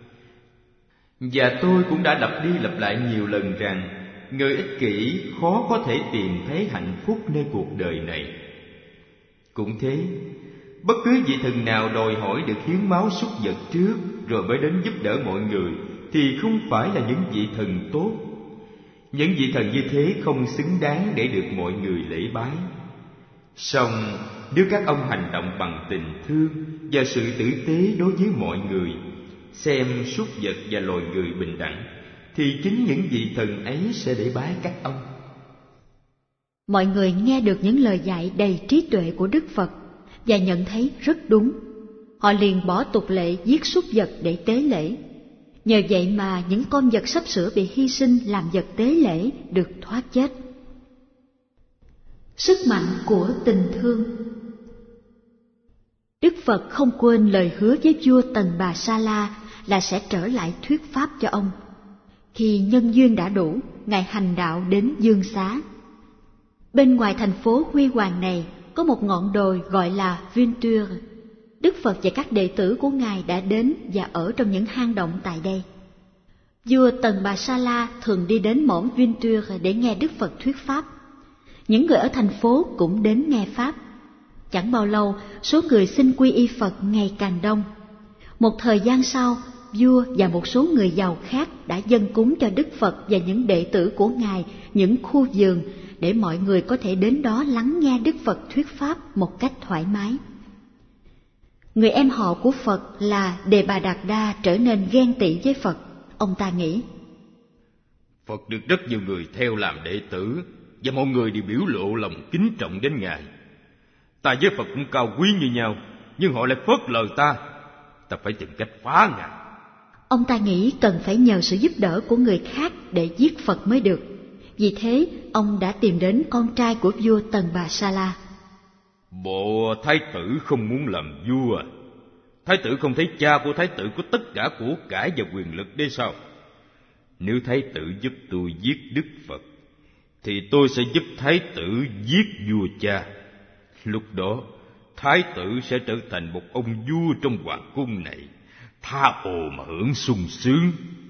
Và tôi cũng đã lặp đi lặp lại nhiều lần rằng người ích kỷ khó có thể tìm thấy hạnh phúc nơi cuộc đời này. Cũng thế, bất cứ vị thần nào đòi hỏi được hiến máu súc vật trước rồi mới đến giúp đỡ mọi người thì không phải là những vị thần tốt. Những vị thần như thế không xứng đáng để được mọi người lễ bái. Song nếu các ông hành động bằng tình thương và sự tử tế đối với mọi người, xem súc vật và loài người bình đẳng, thì chính những vị thần ấy sẽ lễ bái các ông. Mọi người nghe được những lời dạy đầy trí tuệ của Đức Phật và nhận thấy rất đúng. Họ liền bỏ tục lệ giết súc vật để tế lễ. Nhờ vậy mà những con vật sắp sửa bị hy sinh làm vật tế lễ được thoát chết. Sức mạnh của tình thương. Đức Phật không quên lời hứa với vua Tần Bà Sa La là sẽ trở lại thuyết pháp cho ông. Khi nhân duyên đã đủ, Ngài hành đạo đến Dương Xá. Bên ngoài thành phố huy hoàng này có một ngọn đồi gọi là Vinture. Đức Phật và các đệ tử của Ngài đã đến và ở trong những hang động tại đây. Vua Tần Bà Sa La thường đi đến mỏm Vinture để nghe Đức Phật thuyết pháp. Những người ở thành phố cũng đến nghe pháp. Chẳng bao lâu, số người xin quy y Phật ngày càng đông. Một thời gian sau, vua và một số người giàu khác đã dâng cúng cho Đức Phật và những đệ tử của Ngài những khu vườn để mọi người có thể đến đó lắng nghe Đức Phật thuyết pháp một cách thoải mái. Người em họ của Phật là Đề Bà Đạt Đa trở nên ghen tị với Phật. Ông ta nghĩ: Phật được rất nhiều người theo làm đệ tử, và mọi người đều biểu lộ lòng kính trọng đến Ngài. Ta với Phật cũng cao quý như nhau, nhưng họ lại phớt lờ ta. Ta phải tìm cách phá Ngài. Ông ta nghĩ cần phải nhờ sự giúp đỡ của người khác để giết Phật mới được. Vì thế, ông đã tìm đến con trai của vua Tần Bà Sa La. Bộ thái tử không muốn làm vua à? Thái tử không thấy cha của thái tử có tất cả của cải và quyền lực đấy sao? Nếu thái tử giúp tôi giết Đức Phật, thì tôi sẽ giúp thái tử giết vua cha. Lúc đó, thái tử sẽ trở thành một ông vua trong hoàng cung này, tha hồ mà hưởng sung sướng.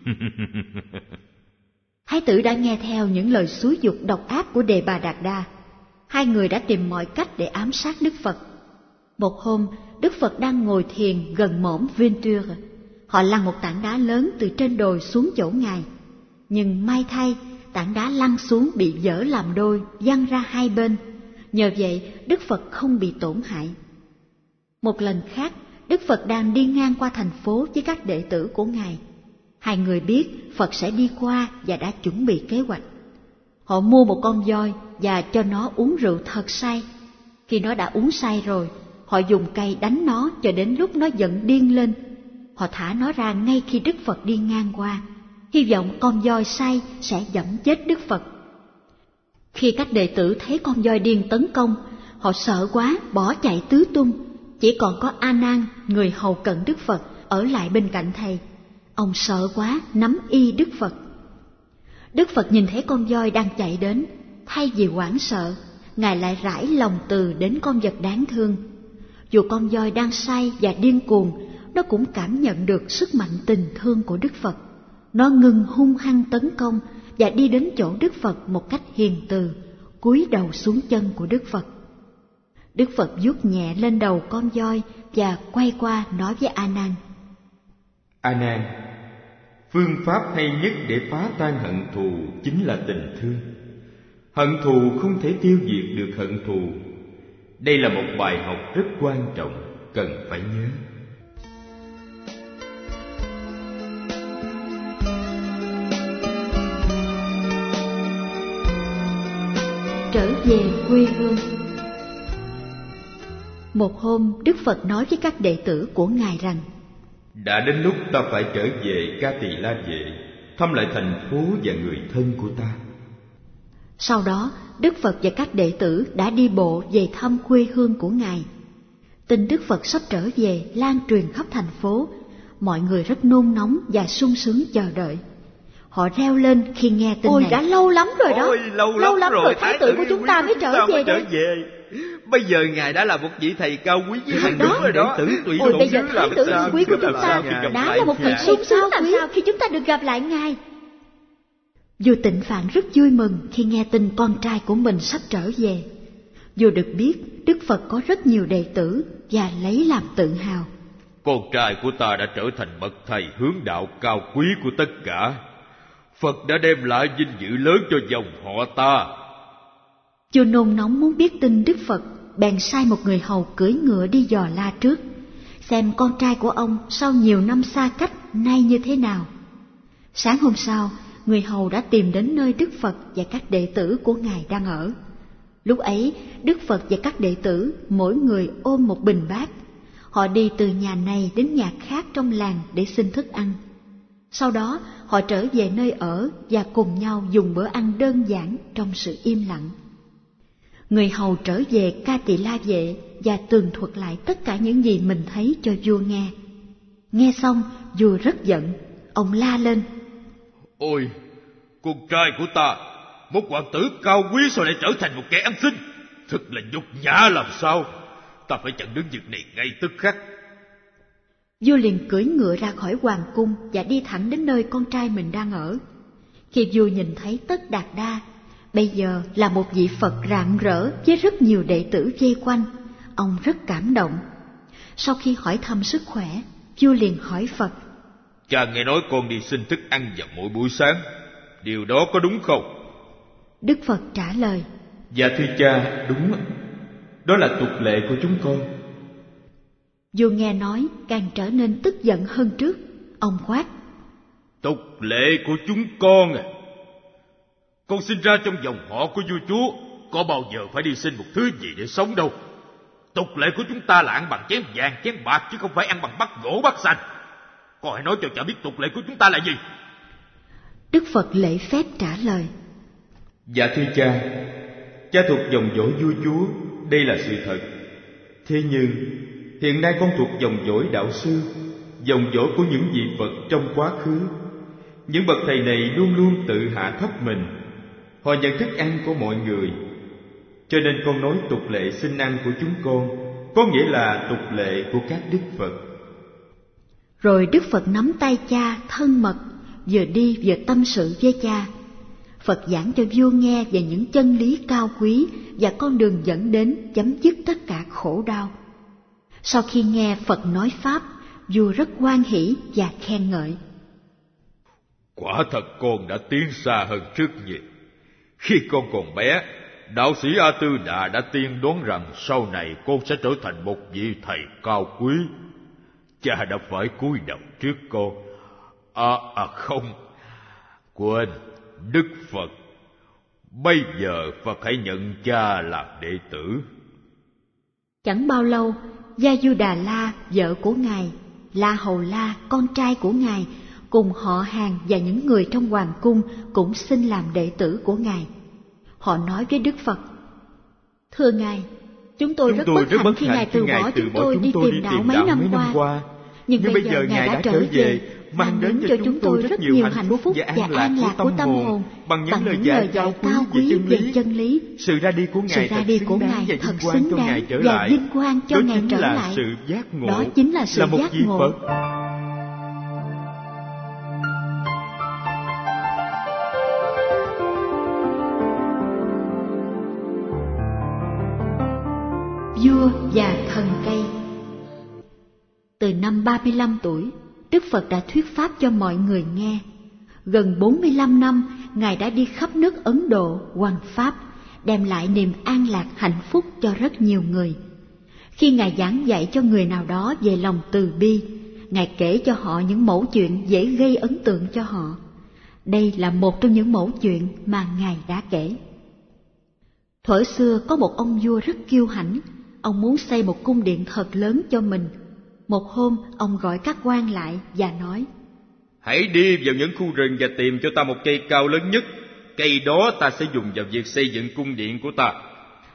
Thái tử đã nghe theo những lời xúi giục độc ác của Đề Bà Đạt Đa. Hai người đã tìm mọi cách để ám sát Đức Phật. Một hôm, Đức Phật đang ngồi thiền gần mỏm Vinture. Họ lăn một tảng đá lớn từ trên đồi xuống chỗ Ngài. Nhưng may thay, tảng đá lăn xuống bị vỡ làm đôi, văng ra hai bên. Nhờ vậy, Đức Phật không bị tổn hại. Một lần khác, Đức Phật đang đi ngang qua thành phố với các đệ tử của Ngài. Hai người biết Phật sẽ đi qua và đã chuẩn bị kế hoạch. Họ mua một con voi và cho nó uống rượu thật say. Khi nó đã uống say rồi, họ dùng cây đánh nó cho đến lúc nó giận điên lên. Họ thả nó ra ngay khi Đức Phật đi ngang qua, hy vọng con voi say sẽ giẫm chết Đức Phật. Khi các đệ tử thấy con voi điên tấn công, họ sợ quá bỏ chạy tứ tung. Chỉ còn có A Nan, người hầu cận Đức Phật, ở lại bên cạnh thầy. Ông sợ quá nắm y Đức Phật. Đức Phật nhìn thấy con voi đang chạy đến, thay vì hoảng sợ, Ngài lại rải lòng từ đến con vật đáng thương. Dù con voi đang say và điên cuồng, nó cũng cảm nhận được sức mạnh tình thương của Đức Phật. Nó ngừng hung hăng tấn công và đi đến chỗ Đức Phật một cách hiền từ, cúi đầu xuống chân của Đức Phật. Đức Phật vuốt nhẹ lên đầu con voi và quay qua nói với A Nan: A Nan, phương pháp hay nhất để phá tan hận thù chính là tình thương. Hận thù không thể tiêu diệt được hận thù. Đây là một bài học rất quan trọng, cần phải nhớ. Trở về quê hương. Một hôm, Đức Phật nói với các đệ tử của Ngài rằng: đã đến lúc ta phải trở về Ca Tỳ La Vệ, thăm lại thành phố và người thân của ta. Sau đó, Đức Phật và các đệ tử đã đi bộ về thăm quê hương của Ngài. Tin Đức Phật sắp trở về lan truyền khắp thành phố. Mọi người rất nôn nóng và sung sướng chờ đợi. Họ reo lên khi nghe tin này. Ôi, đã lâu lắm rồi đó. Ôi, lâu lắm rồi Thái tử của chúng ta mới trở về đây. Bây giờ ngài đã là một vị thầy cao quý với hàng đó rồi đó. Ôi, bây giờ thái tử quý của chúng ta đã là một vị sung sướng làm sao khi chúng ta được gặp lại ngài. Vua Tịnh Phạn rất vui mừng khi nghe tin con trai của mình sắp trở về. Vua được biết Đức Phật có rất nhiều đệ tử và lấy làm tự hào. Con trai của ta đã trở thành bậc thầy hướng đạo cao quý của tất cả. Phật đã đem lại vinh dự lớn cho dòng họ ta. Vua nôn nóng muốn biết tin Đức Phật, bèn sai một người hầu cưỡi ngựa đi dò la trước, xem con trai của ông sau nhiều năm xa cách nay như thế nào. Sáng hôm sau, người hầu đã tìm đến nơi Đức Phật và các đệ tử của ngài đang ở. Lúc ấy, Đức Phật và các đệ tử mỗi người ôm một bình bát. Họ đi từ nhà này đến nhà khác trong làng để xin thức ăn. Sau đó, họ trở về nơi ở và cùng nhau dùng bữa ăn đơn giản trong sự im lặng. Người hầu trở về Ca Tỳ La Vệ và tường thuật lại tất cả những gì mình thấy cho vua nghe. Nghe xong, vua rất giận. Ông la lên: Ôi, con trai của ta, một hoàng tử cao quý sao lại trở thành một kẻ ăn xin? Thật là nhục nhã làm sao? Ta phải chặn đứng việc này ngay tức khắc. Vua liền cưỡi ngựa ra khỏi hoàng cung và đi thẳng đến nơi con trai mình đang ở. Khi vua nhìn thấy Tất Đạt Đa, bây giờ là một vị Phật rạng rỡ với rất nhiều đệ tử vây quanh, ông rất cảm động. Sau khi hỏi thăm sức khỏe, vua liền hỏi Phật: Cha nghe nói con đi xin thức ăn vào mỗi buổi sáng, điều đó có đúng không? Đức Phật trả lời: Dạ thưa cha, đúng. Đó là tục lệ của chúng con. Vua nghe nói càng trở nên tức giận hơn trước. Ông quát: Tục lệ của chúng con à? Con sinh ra trong dòng họ của vua chúa, có bao giờ phải đi xin một thứ gì để sống đâu. Tục lệ của chúng ta là ăn bằng chén vàng, chén bạc, chứ không phải ăn bằng bát gỗ, bát xanh. Con hãy nói cho cha biết tục lệ của chúng ta là gì. Đức Phật lễ phép trả lời: Dạ thưa cha thuộc dòng dõi vua chúa, đây là sự thật. Thế nhưng hiện nay con thuộc dòng dõi đạo sư, dòng dõi của những vị Phật trong quá khứ. Những bậc thầy này luôn luôn tự hạ thấp mình. Họ nhận thức ăn của mọi người. Cho nên con nói tục lệ xin ăn của chúng con có nghĩa là tục lệ của các đức Phật. Rồi Đức Phật nắm tay cha thân mật, vừa đi vừa tâm sự với cha. Phật giảng cho vua nghe về những chân lý cao quý và con đường dẫn đến chấm dứt tất cả khổ đau. Sau khi nghe Phật nói Pháp, vua rất hoan hỷ và khen ngợi. Quả thật con đã tiến xa hơn trước nhiều. Khi con còn bé, đạo sĩ A Tư Đà đã tiên đoán rằng sau này con sẽ trở thành một vị thầy cao quý. Cha đã phải cúi đầu trước con. Không, quên, Đức Phật. Bây giờ Phật hãy nhận cha làm đệ tử. Chẳng bao lâu, Gia Du Đà La, vợ của ngài, La Hầu La, con trai của ngài, cùng họ hàng và những người trong hoàng cung cũng xin làm đệ tử của ngài. Họ nói với Đức Phật: Thưa ngài, chúng tôi rất bất hạnh khi ngài từ bỏ chúng tôi đi tìm đạo mấy năm qua. Nhưng bây giờ ngài đã trở về, mang đến cho chúng tôi rất nhiều hạnh phúc và an lạc của tâm hồn bằng những lời dạy cao quý về chân lý. Sự ra đi của ngài thật xứng đáng và vinh quang cho ngài trở lại. Đó chính là sự giác ngộ. Vua và thần cây. Từ năm 35 tuổi, Đức Phật đã thuyết pháp cho mọi người nghe. Gần 45 năm, Ngài đã đi khắp nước Ấn Độ hoằng pháp, đem lại niềm an lạc hạnh phúc cho rất nhiều người. Khi Ngài giảng dạy cho người nào đó về lòng từ bi, Ngài kể cho họ những mẩu chuyện dễ gây ấn tượng cho họ. Đây là một trong những mẩu chuyện mà Ngài đã kể. Thuở xưa có một ông vua rất kiêu hãnh. Ông muốn xây một cung điện thật lớn cho mình. Một hôm, ông gọi các quan lại và nói: Hãy đi vào những khu rừng và tìm cho ta một cây cao lớn nhất. Cây đó ta sẽ dùng vào việc xây dựng cung điện của ta.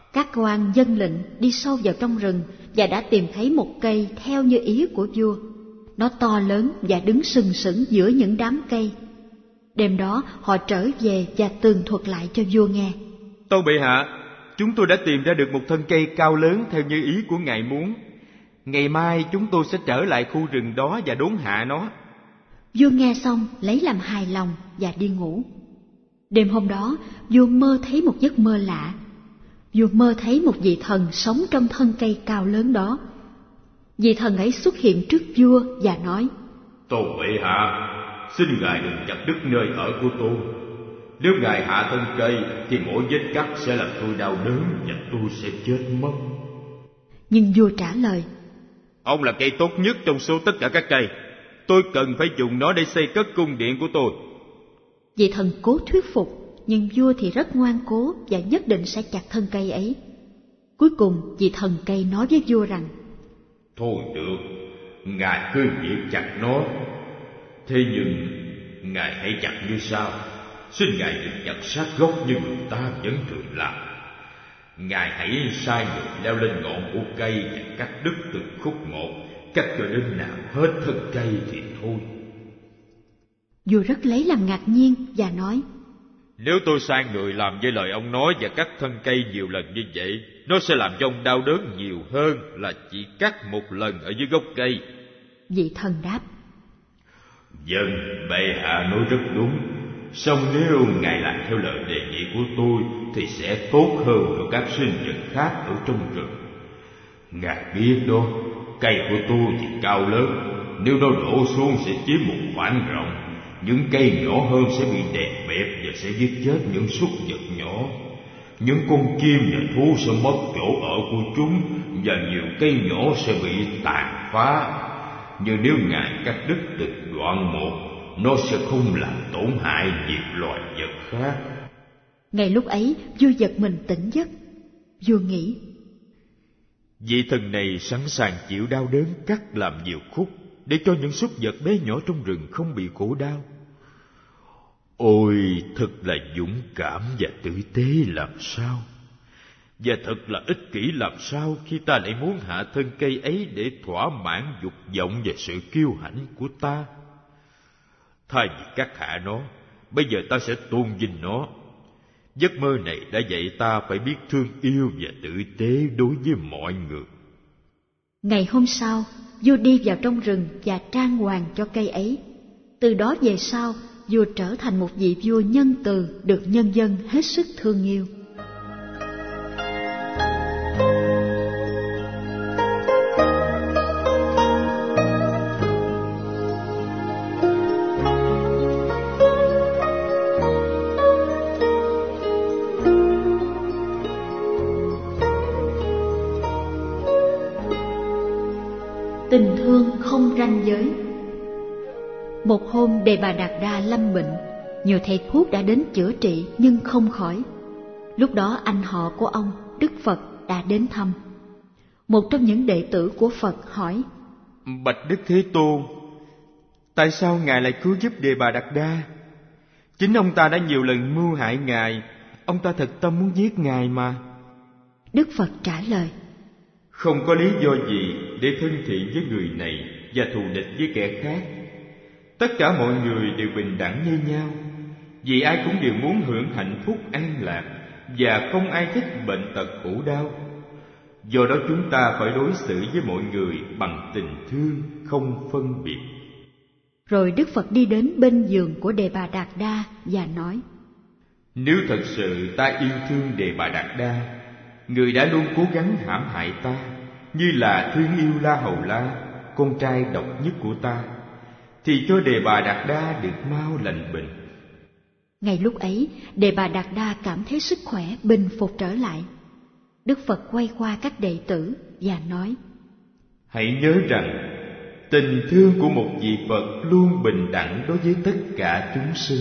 Các quan dân lệnh đi sâu vào trong rừng và đã tìm thấy một cây theo như ý của vua. Nó to lớn và đứng sừng sững giữa những đám cây. Đêm đó họ trở về và tường thuật lại cho vua nghe. Tâu bệ hạ, chúng tôi đã tìm ra được một thân cây cao lớn theo như ý của ngài muốn. Ngày mai chúng tôi sẽ trở lại khu rừng đó và đốn hạ nó. Vua nghe xong lấy làm hài lòng và đi ngủ. Đêm hôm đó, vua mơ thấy một giấc mơ lạ. Vua mơ thấy một vị thần sống trong thân cây cao lớn đó. Vị thần ấy xuất hiện trước vua và nói: Tâu bệ hạ, xin ngài đừng chặt đứt nơi ở của tôi. Nếu ngài hạ thân cây thì mỗi vết cắt sẽ làm tôi đau đớn và tôi sẽ chết mất. Nhưng vua trả lời: Ông là cây tốt nhất trong số tất cả các cây. Tôi cần phải dùng nó để xây cất cung điện của tôi. Vị thần cố thuyết phục, nhưng vua thì rất ngoan cố và nhất định sẽ chặt thân cây ấy. Cuối cùng vị thần cây nói với vua rằng: Thôi được, ngài cứ việc chặt nó. Thế nhưng ngài hãy chặt như sau: xin ngài đừng chặt sát gốc như người ta vẫn thường làm. Ngài hãy sai người leo lên ngọn của cây và cắt đứt từng khúc một, cắt cho đến nào hết thân cây thì thôi. Vua rất lấy làm ngạc nhiên và nói: Nếu tôi sai người làm với lời ông nói và cắt thân cây nhiều lần như vậy, nó sẽ làm cho ông đau đớn nhiều hơn là chỉ cắt một lần ở dưới gốc cây. Vị thần đáp: Vâng, bệ hạ nói rất đúng. Song nếu ngài làm theo lời đề nghị của tôi thì sẽ tốt hơn cho các sinh vật khác ở trong rừng. Ngài biết đó, cây của tôi thì cao lớn, nếu nó đổ xuống sẽ chiếm một khoảng rộng. Những cây nhỏ hơn sẽ bị đè bẹp và sẽ giết chết những súc vật nhỏ. Những con chim và thú sẽ mất chỗ ở của chúng, và nhiều cây nhỏ sẽ bị tàn phá. Nhưng nếu ngài cắt đứt từng đoạn một, nó sẽ không làm tổn hại nhiều loài vật khác. Ngay lúc ấy, vua giật mình tỉnh giấc. Vua nghĩ: Vị thần này sẵn sàng chịu đau đớn cắt làm nhiều khúc, để cho những súc vật bé nhỏ trong rừng không bị khổ đau. Ôi, thật là dũng cảm và tử tế làm sao! Và thật là ích kỷ làm sao khi ta lại muốn hạ thân cây ấy để thỏa mãn dục vọng và sự kiêu hãnh của ta. Thay vì cắt hạ nó, bây giờ ta sẽ tôn vinh nó. Giấc mơ này đã dạy ta phải biết thương yêu và tử tế đối với mọi người. Ngày hôm sau, vua đi vào trong rừng và trang hoàng cho cây ấy. Từ đó về sau, vua trở thành một vị vua nhân từ, được nhân dân hết sức thương yêu. Tình thương không ranh giới. Một hôm Đề Bà Đạt Đa lâm bệnh, nhiều thầy thuốc đã đến chữa trị nhưng không khỏi. Lúc đó anh họ của ông, Đức Phật, đã đến thăm. Một trong những đệ tử của Phật hỏi: Bạch Đức Thế Tôn, tại sao ngài lại cứu giúp Đề Bà Đạt Đa? Chính ông ta đã nhiều lần mưu hại ngài, ông ta thật tâm muốn giết ngài mà. Đức Phật trả lời: Không có lý do gì để thân thiện với người này và thù địch với kẻ khác. Tất cả mọi người đều bình đẳng như nhau, vì ai cũng đều muốn hưởng hạnh phúc an lạc, và không ai thích bệnh tật khổ đau. Do đó chúng ta phải đối xử với mọi người bằng tình thương, không phân biệt. Rồi Đức Phật đi đến bên giường của Đề Bà Đạt Đa và nói: Nếu thật sự ta yêu thương Đề Bà Đạt Đa, người đã luôn cố gắng hãm hại ta, như là thương yêu La Hầu La, con trai độc nhất của ta, thì cho Đề Bà Đạt Đa được mau lành bệnh. Ngay lúc ấy, Đề Bà Đạt Đa cảm thấy sức khỏe bình phục trở lại. Đức Phật quay qua các đệ tử và nói: Hãy nhớ rằng tình thương của một vị Phật luôn bình đẳng đối với tất cả chúng sinh.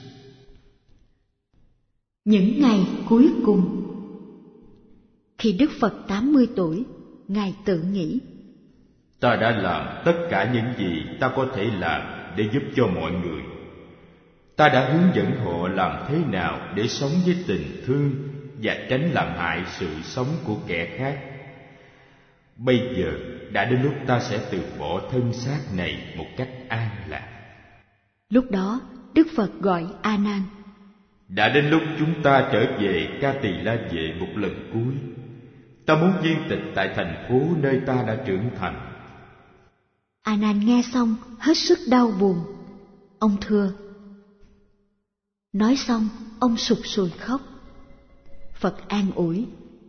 Những ngày cuối cùng. Khi Đức Phật 80 tuổi, Ngài tự nghĩ: Ta đã làm tất cả những gì ta có thể làm để giúp cho mọi người. Ta đã hướng dẫn họ làm thế nào để sống với tình thương, và tránh làm hại sự sống của kẻ khác. Bây giờ đã đến lúc ta sẽ từ bỏ thân xác này một cách an lạc. Lúc đó, Đức Phật gọi A Nan. Đã đến lúc chúng ta trở về Ca Tỳ La Vệ một lần cuối. Ta muốn viên tịch tại thành phố nơi ta đã trưởng thành. A Nan nghe xong hết sức đau buồn. Ông thưa. Nói xong, ông sụt sùi khóc. Phật an ủi.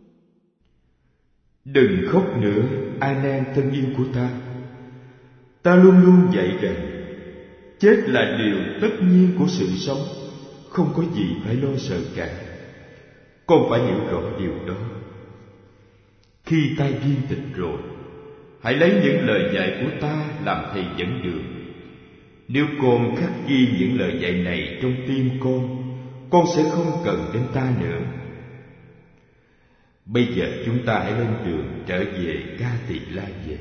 Đừng khóc nữa, A Nan thân yêu của ta. Ta luôn luôn dạy rằng chết là điều tất nhiên của sự sống, không có gì phải lo sợ cả. Con phải hiểu rõ điều đó. Khi ta viên tịch rồi, hãy lấy những lời dạy của ta làm thầy dẫn đường. Nếu con khắc ghi những lời dạy này trong tim con sẽ không cần đến ta nữa. Bây giờ chúng ta hãy lên đường trở về Ca Tỳ La Vệ.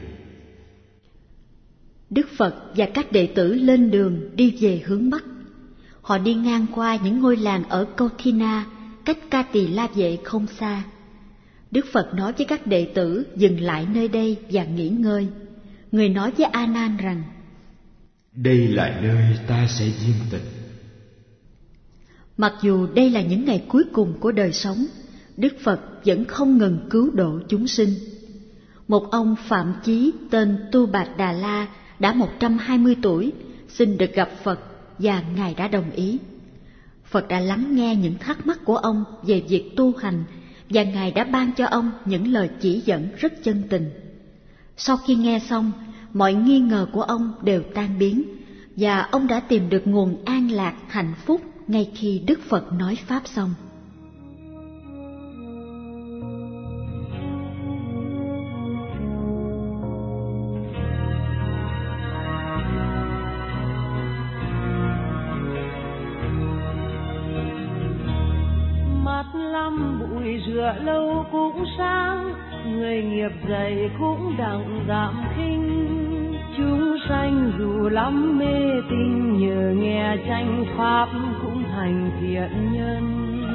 Đức Phật và các đệ tử lên đường đi về hướng Bắc. Họ đi ngang qua những ngôi làng ở Kauthina, cách Ca Tỳ La Vệ không xa. Đức Phật nói với các đệ tử dừng lại nơi đây và nghỉ ngơi. Người nói với A Nan rằng: Đây là nơi ta sẽ viên tịch. Mặc dù đây là những ngày cuối cùng của đời sống, Đức Phật vẫn không ngừng cứu độ chúng sinh. Một ông phạm chí tên Tu Bạt Đà La đã 120 tuổi, xin được gặp Phật và Ngài đã đồng ý. Phật đã lắng nghe những thắc mắc của ông về việc tu hành và Ngài đã ban cho ông những lời chỉ dẫn rất chân tình. Sau khi nghe xong, mọi nghi ngờ của ông đều tan biến và ông đã tìm được nguồn an lạc hạnh phúc ngay khi Đức Phật nói Pháp xong. Rửa lâu cũng sáng, người nghiệp dày cũng đặng giảm khinh. Chúng sanh dù lắm mê tín, nhờ nghe tranh pháp cũng thành thiện nhân.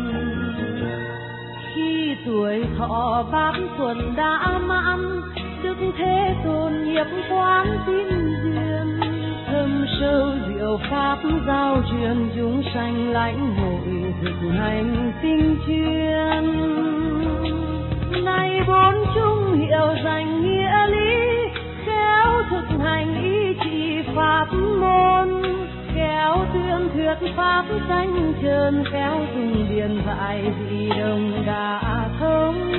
Khi tuổi thọ bát tuần đã mãn, Đức Thế Tôn nghiệp quán tín duyên. Thâm sâu diệu pháp giao truyền, chúng sanh lãnh hội thực hành tinh chuyên. Nay bốn chung hiểu rành nghĩa lý, khéo thực hành ý chỉ pháp môn. Khéo tuyên thuyết pháp danh trơn, khéo dùng điển dạy dị đồng đã thông.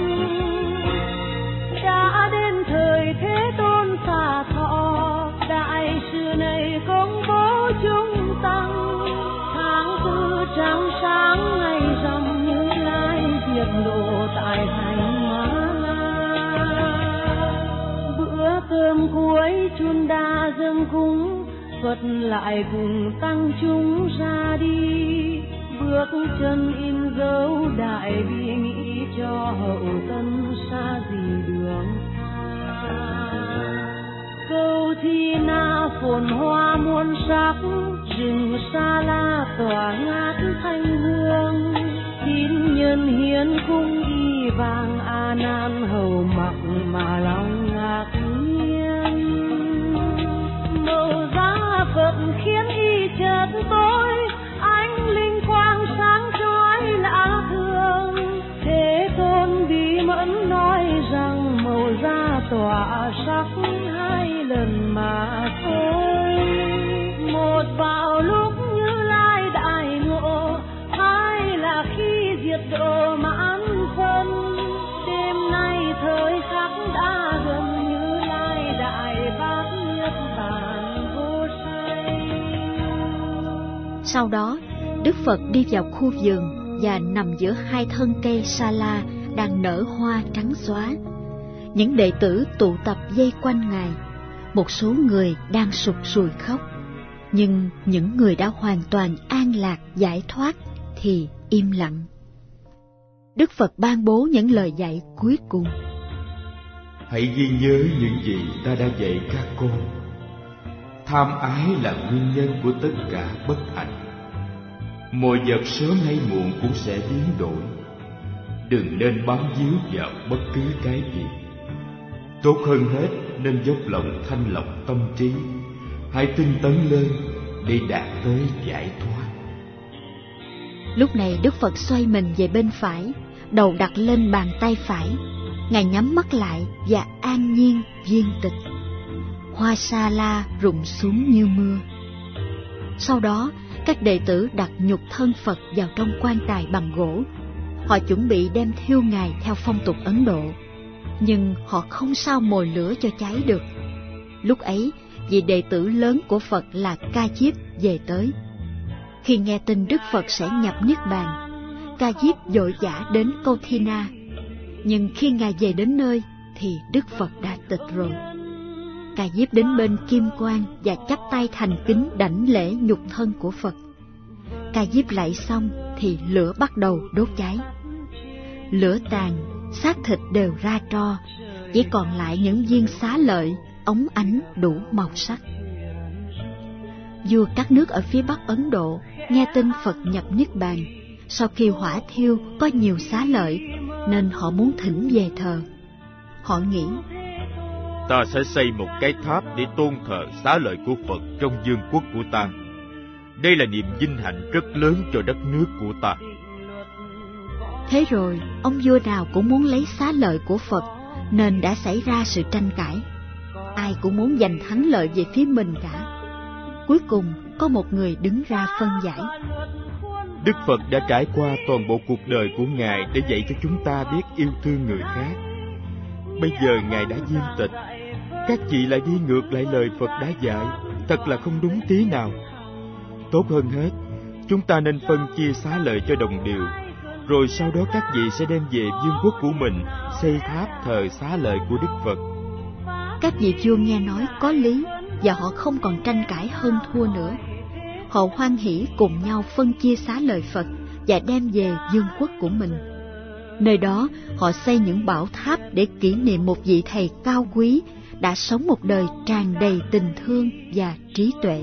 Đã đến thời Thế Tôn xả thọ, đại sự này công bố chúng tăng. Tháng tư trăng sáng ngày rằm, Như Lai diệt độ tại thành Ma La. Bữa cơm cuối chun đa dâng cúng, Phật lại cùng tăng chúng ra đi. Bước chân in dấu đại bi, nghĩ cho hậu tân xa gì đường xa. Câu Thi Na phồn hoa muôn sắc, rừng Sa La tỏa ngát thanh hương. Tín nhân hiến cung y vàng, A Nan hầu mặc mà lòng ngạc nhiên. Màu da Phật khiến y chợt tối, ánh linh quang sáng chói lạ thường. Thế Tôn bí mẫn nói rằng màu da tỏa sắc hai lần mà thôi. Một vào lúc Như Lai đại ngộ, hai là khi diệt độ mãn phân. Đêm nay thời khắc đã gần, Như Lai đại bát niết bàn vô sanh. Sau đó, Đức Phật đi vào khu vườn và nằm giữa hai thân cây sa la đang nở hoa trắng xóa. Những đệ tử tụ tập vây quanh Ngài. Một số người đang sụt sùi khóc, nhưng những người đã hoàn toàn an lạc giải thoát thì im lặng. Đức Phật ban bố những lời dạy cuối cùng. Hãy ghi nhớ những gì ta đã dạy các con. Tham ái là nguyên nhân của tất cả bất hạnh. Mọi vật sớm hay muộn cũng sẽ biến đổi. đừng nên bám víu vào bất cứ cái gì. Tốt hơn hết nên dốc lòng thanh lọc tâm trí, hãy tinh tấn lên để đạt tới giải thoát. Lúc này Đức Phật xoay mình về bên phải, đầu đặt lên bàn tay phải. Ngài nhắm mắt lại và an nhiên viên tịch. Hoa sa la rụng xuống như mưa. Sau đó, các đệ tử đặt nhục thân Phật vào trong quan tài bằng gỗ. Họ chuẩn bị đem thiêu Ngài theo phong tục Ấn Độ, nhưng họ không sao mồi lửa cho cháy được. Lúc ấy, vị đệ tử lớn của Phật là Ca Diếp về tới. Khi nghe tin Đức Phật sẽ nhập Niết Bàn, Ca Diếp vội vã đến Câu Thi Na. Nhưng khi Ngài về đến nơi thì Đức Phật đã tịch rồi. Ca Diếp đến bên kim quan và chắp tay thành kính đảnh lễ nhục thân của Phật. Ca Diếp lạy xong thì lửa bắt đầu đốt cháy. Lửa tàn, xác thịt đều ra tro, chỉ còn lại những viên xá lợi óng ánh đủ màu sắc. Vua các nước ở phía Bắc Ấn Độ nghe tin Phật nhập Niết Bàn. Sau khi hỏa thiêu có nhiều xá lợi nên họ muốn thỉnh về thờ. Họ nghĩ, ta sẽ xây một cái tháp để tôn thờ xá lợi của Phật trong vương quốc của ta. Đây là niềm vinh hạnh rất lớn cho đất nước của ta. Thế rồi, ông vua nào cũng muốn lấy xá lợi của Phật, nên đã xảy ra sự tranh cãi. Ai cũng muốn giành thắng lợi về phía mình cả. Cuối cùng, có một người đứng ra phân giải. Đức Phật đã trải qua toàn bộ cuộc đời của Ngài để dạy cho chúng ta biết yêu thương người khác. Bây giờ Ngài đã viên tịch, các chị lại đi ngược lại lời Phật đã dạy, thật là không đúng tí nào. Tốt hơn hết, chúng ta nên phân chia xá lợi cho đồng đều, rồi sau đó các vị sẽ đem về vương quốc của mình xây tháp thờ xá lợi của Đức Phật. Các vị vua nghe nói có lý và họ không còn tranh cãi hơn thua nữa. Họ hoan hỉ cùng nhau phân chia xá lợi Phật và đem về vương quốc của mình. Nơi đó họ xây những bảo tháp để kỷ niệm một vị thầy cao quý đã sống một đời tràn đầy tình thương và trí tuệ.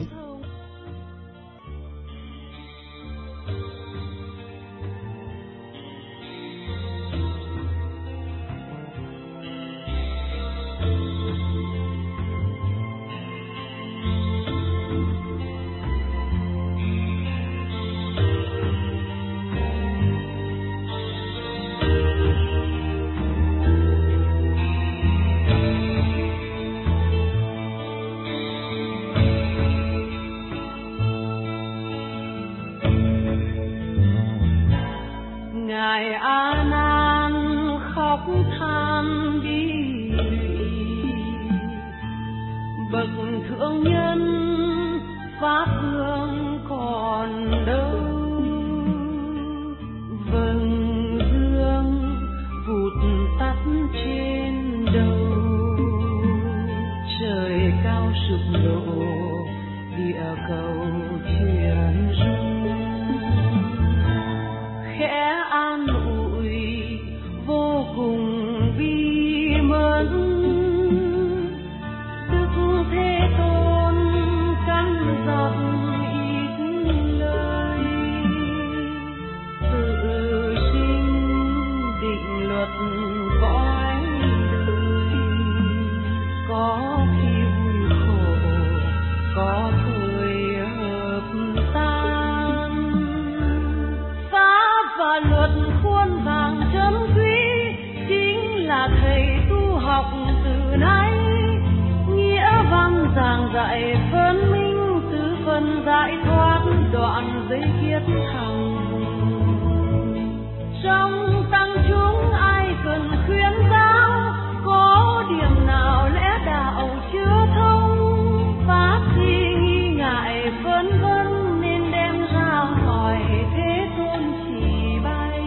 Ngài A Nan khóc than đi, bậc thượng nhân pháp hương còn đâu. Vầng dương vụt tắt trên đầu, trời cao sụp đổ, địa cầu chuyển rung. Khẽ an ủi vô cùng bi mẫn, Đức Thế Tôn căn dặn ít lời, tự sinh định luật cõi đời. Có khi vui khổ, có thời hợp tan, và luật khuôn vàng trân quý chính là thầy tu học từ nay. Nghĩa văn giảng dạy phân minh tứ phần giải thoát, đoạn giấy kiết hằng. Trong tăng chúng ai cần khuyến giáo, có điểm nào lẽ đạo chưa thông, phát thi nghi ngại phân vân nên đem ra hỏi Thế Tôn chỉ bay.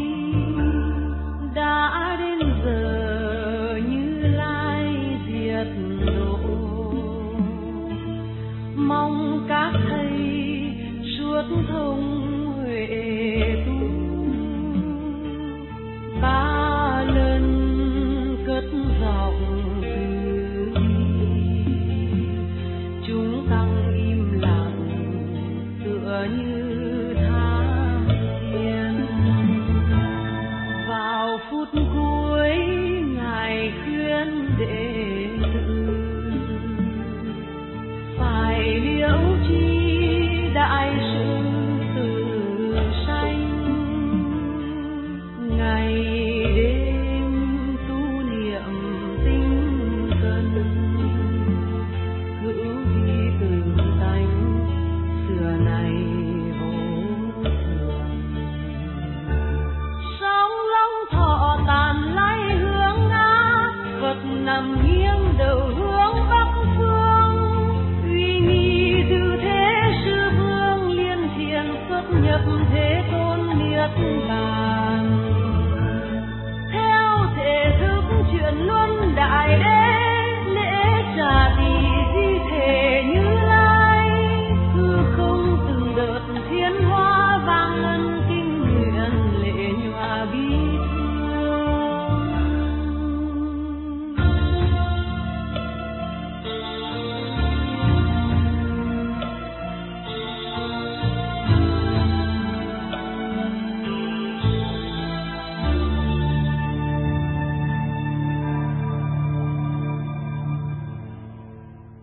Đã đến giờ Như Lai diệt độ, mong các thầy suốt thông huệ tu.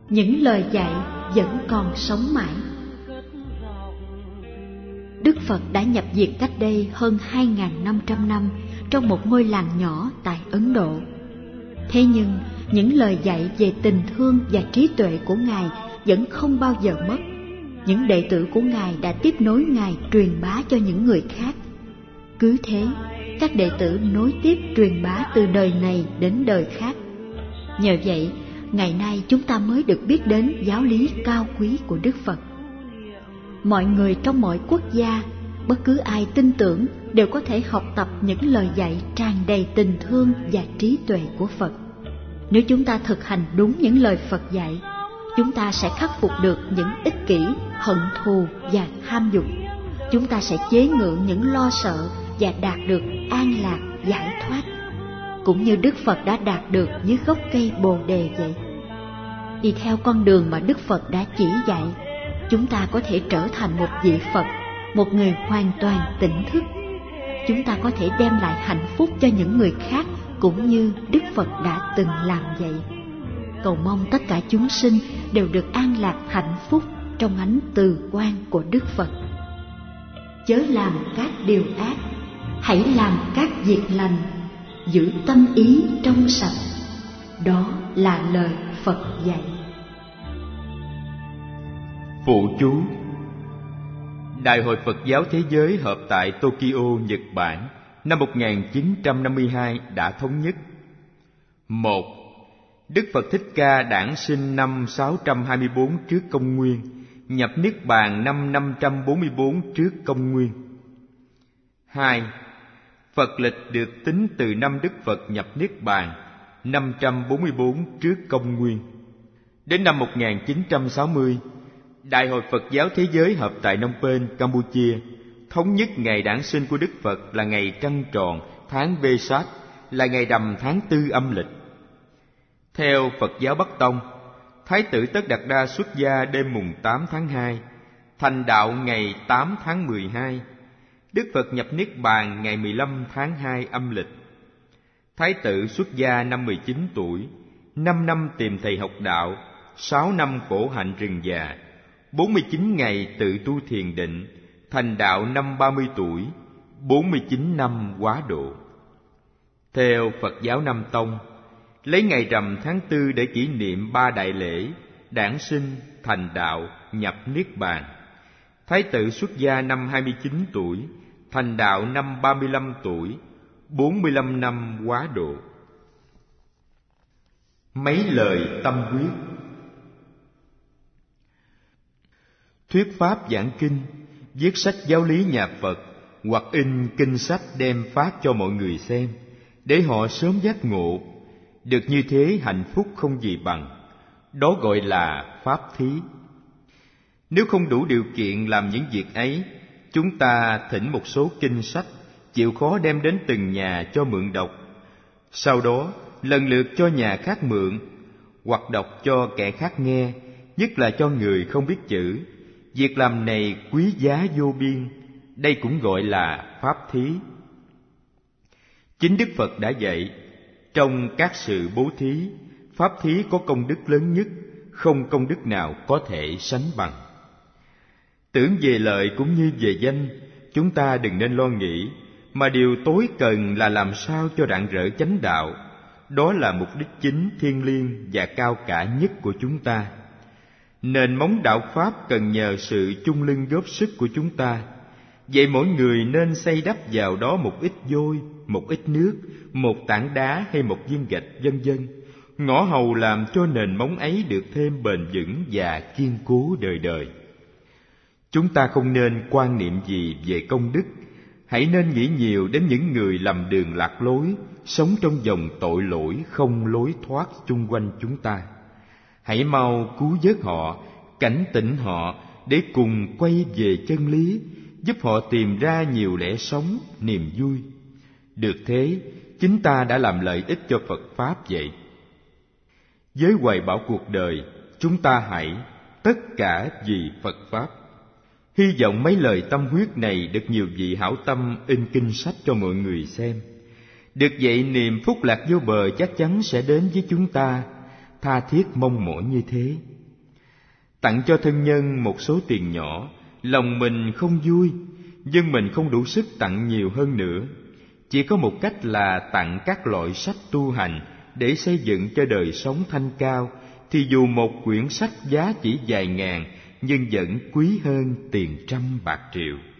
những lời dạy vẫn còn sống mãi. Đức Phật đã nhập diệt cách đây hơn 2.500 năm trong một ngôi làng nhỏ tại Ấn Độ. Thế nhưng, những lời dạy về tình thương và trí tuệ của Ngài vẫn không bao giờ mất. Những đệ tử của Ngài đã tiếp nối Ngài truyền bá cho những người khác. Cứ thế, các đệ tử nối tiếp truyền bá từ đời này đến đời khác. Nhờ vậy, ngày nay chúng ta mới được biết đến giáo lý cao quý của Đức Phật. Mọi người trong mọi quốc gia, bất cứ ai tin tưởng đều có thể học tập những lời dạy tràn đầy tình thương và trí tuệ của Phật. Nếu chúng ta thực hành đúng những lời Phật dạy, chúng ta sẽ khắc phục được những ích kỷ, hận thù và tham dục. Chúng ta sẽ chế ngự những lo sợ và đạt được an lạc, giải thoát, cũng như Đức Phật đã đạt được dưới gốc cây Bồ Đề vậy. Đi theo con đường mà Đức Phật đã chỉ dạy, chúng ta có thể trở thành một vị Phật, một người hoàn toàn tỉnh thức. Chúng ta có thể đem lại hạnh phúc cho những người khác, cũng như Đức Phật đã từng làm vậy. Cầu mong tất cả chúng sinh đều được an lạc hạnh phúc trong ánh từ quang của Đức Phật. Chớ làm các điều ác, hãy làm các việc lành, giữ tâm ý trong sạch. Đó là lời Phật dạy. Phụ chú: Đại hội Phật giáo Thế giới họp tại Tokyo, Nhật Bản năm 1952 đã thống nhất: 1. Đức Phật Thích Ca đản sinh năm 624 trước công nguyên, nhập Niết Bàn năm 544 trước công nguyên. 2. Phật lịch được tính từ năm Đức Phật nhập Niết Bàn 544 trước công nguyên. Đến năm 1960, Đại hội Phật giáo Thế giới họp tại Phnom Penh, Campuchia, thống nhất ngày đản sinh của Đức Phật là ngày trăng tròn tháng Vesak, là ngày rằm tháng 4 âm lịch. Theo Phật giáo Bắc Tông, Thái tử Tất Đạt Đa xuất gia đêm mùng 8 tháng 2, thành đạo ngày 8 tháng 12. Đức Phật nhập Niết Bàn ngày 15 tháng 2 âm lịch. Thái tử xuất gia năm 19 tuổi, 5 năm tìm thầy học đạo, 6 năm khổ hạnh rừng già, 49 ngày tự tu thiền định, thành đạo năm 30 tuổi, 49 năm quá độ. Theo Phật giáo Nam Tông, lấy ngày rằm tháng 4 để kỷ niệm 3 đại lễ: đản sinh, thành đạo, nhập Niết Bàn. Thái tử xuất gia năm 29 tuổi, thành đạo năm 35 tuổi, 45 năm quá độ. Mấy lời tâm huyết. Thuyết pháp giảng kinh, viết sách giáo lý nhà Phật, hoặc in kinh sách đem phát cho mọi người xem, để họ sớm giác ngộ. Được như thế hạnh phúc không gì bằng. Đó gọi là pháp thí. Nếu không đủ điều kiện làm những việc ấy, chúng ta thỉnh một số kinh sách, chịu khó đem đến từng nhà cho mượn đọc. Sau đó lần lượt cho nhà khác mượn, hoặc đọc cho kẻ khác nghe, nhất là cho người không biết chữ. Việc làm này quý giá vô biên. Đây cũng gọi là pháp thí. Chính Đức Phật đã dạy, trong các sự bố thí, pháp thí có công đức lớn nhất, không công đức nào có thể sánh bằng. Tưởng về lợi cũng như về danh, chúng ta đừng nên lo nghĩ, mà điều tối cần là làm sao cho rạng rỡ chánh đạo. Đó là mục đích chính thiêng liêng và cao cả nhất của chúng ta. Nền móng đạo pháp cần nhờ sự chung lưng góp sức của chúng ta. Vậy mỗi người nên xây đắp vào đó một ít vôi, một ít nước, một tảng đá hay một viên gạch, vân vân, ngõ hầu làm cho nền móng ấy được thêm bền vững và kiên cố đời đời. Chúng ta không nên quan niệm gì về công đức, hãy nên nghĩ nhiều đến những người lầm đường lạc lối, sống trong vòng tội lỗi không lối thoát chung quanh chúng ta. Hãy mau cứu vớt họ, cảnh tỉnh họ để cùng quay về chân lý, giúp họ tìm ra nhiều lẽ sống, niềm vui. Được thế, chính ta đã làm lợi ích cho Phật Pháp vậy. Với hoài bão cuộc đời, chúng ta hãy tất cả vì Phật Pháp. Hy vọng mấy lời tâm huyết này được nhiều vị hảo tâm in kinh sách cho mọi người xem. Được vậy, niềm phúc lạc vô bờ chắc chắn sẽ đến với chúng ta. Tha thiết mong mỏi như thế. Tặng cho thân nhân một số tiền nhỏ, lòng mình không vui, nhưng mình không đủ sức tặng nhiều hơn nữa. Chỉ có một cách là tặng các loại sách tu hành để xây dựng cho đời sống thanh cao, thì dù một quyển sách giá chỉ vài ngàn, nhưng vẫn quý hơn tiền trăm bạc triệu.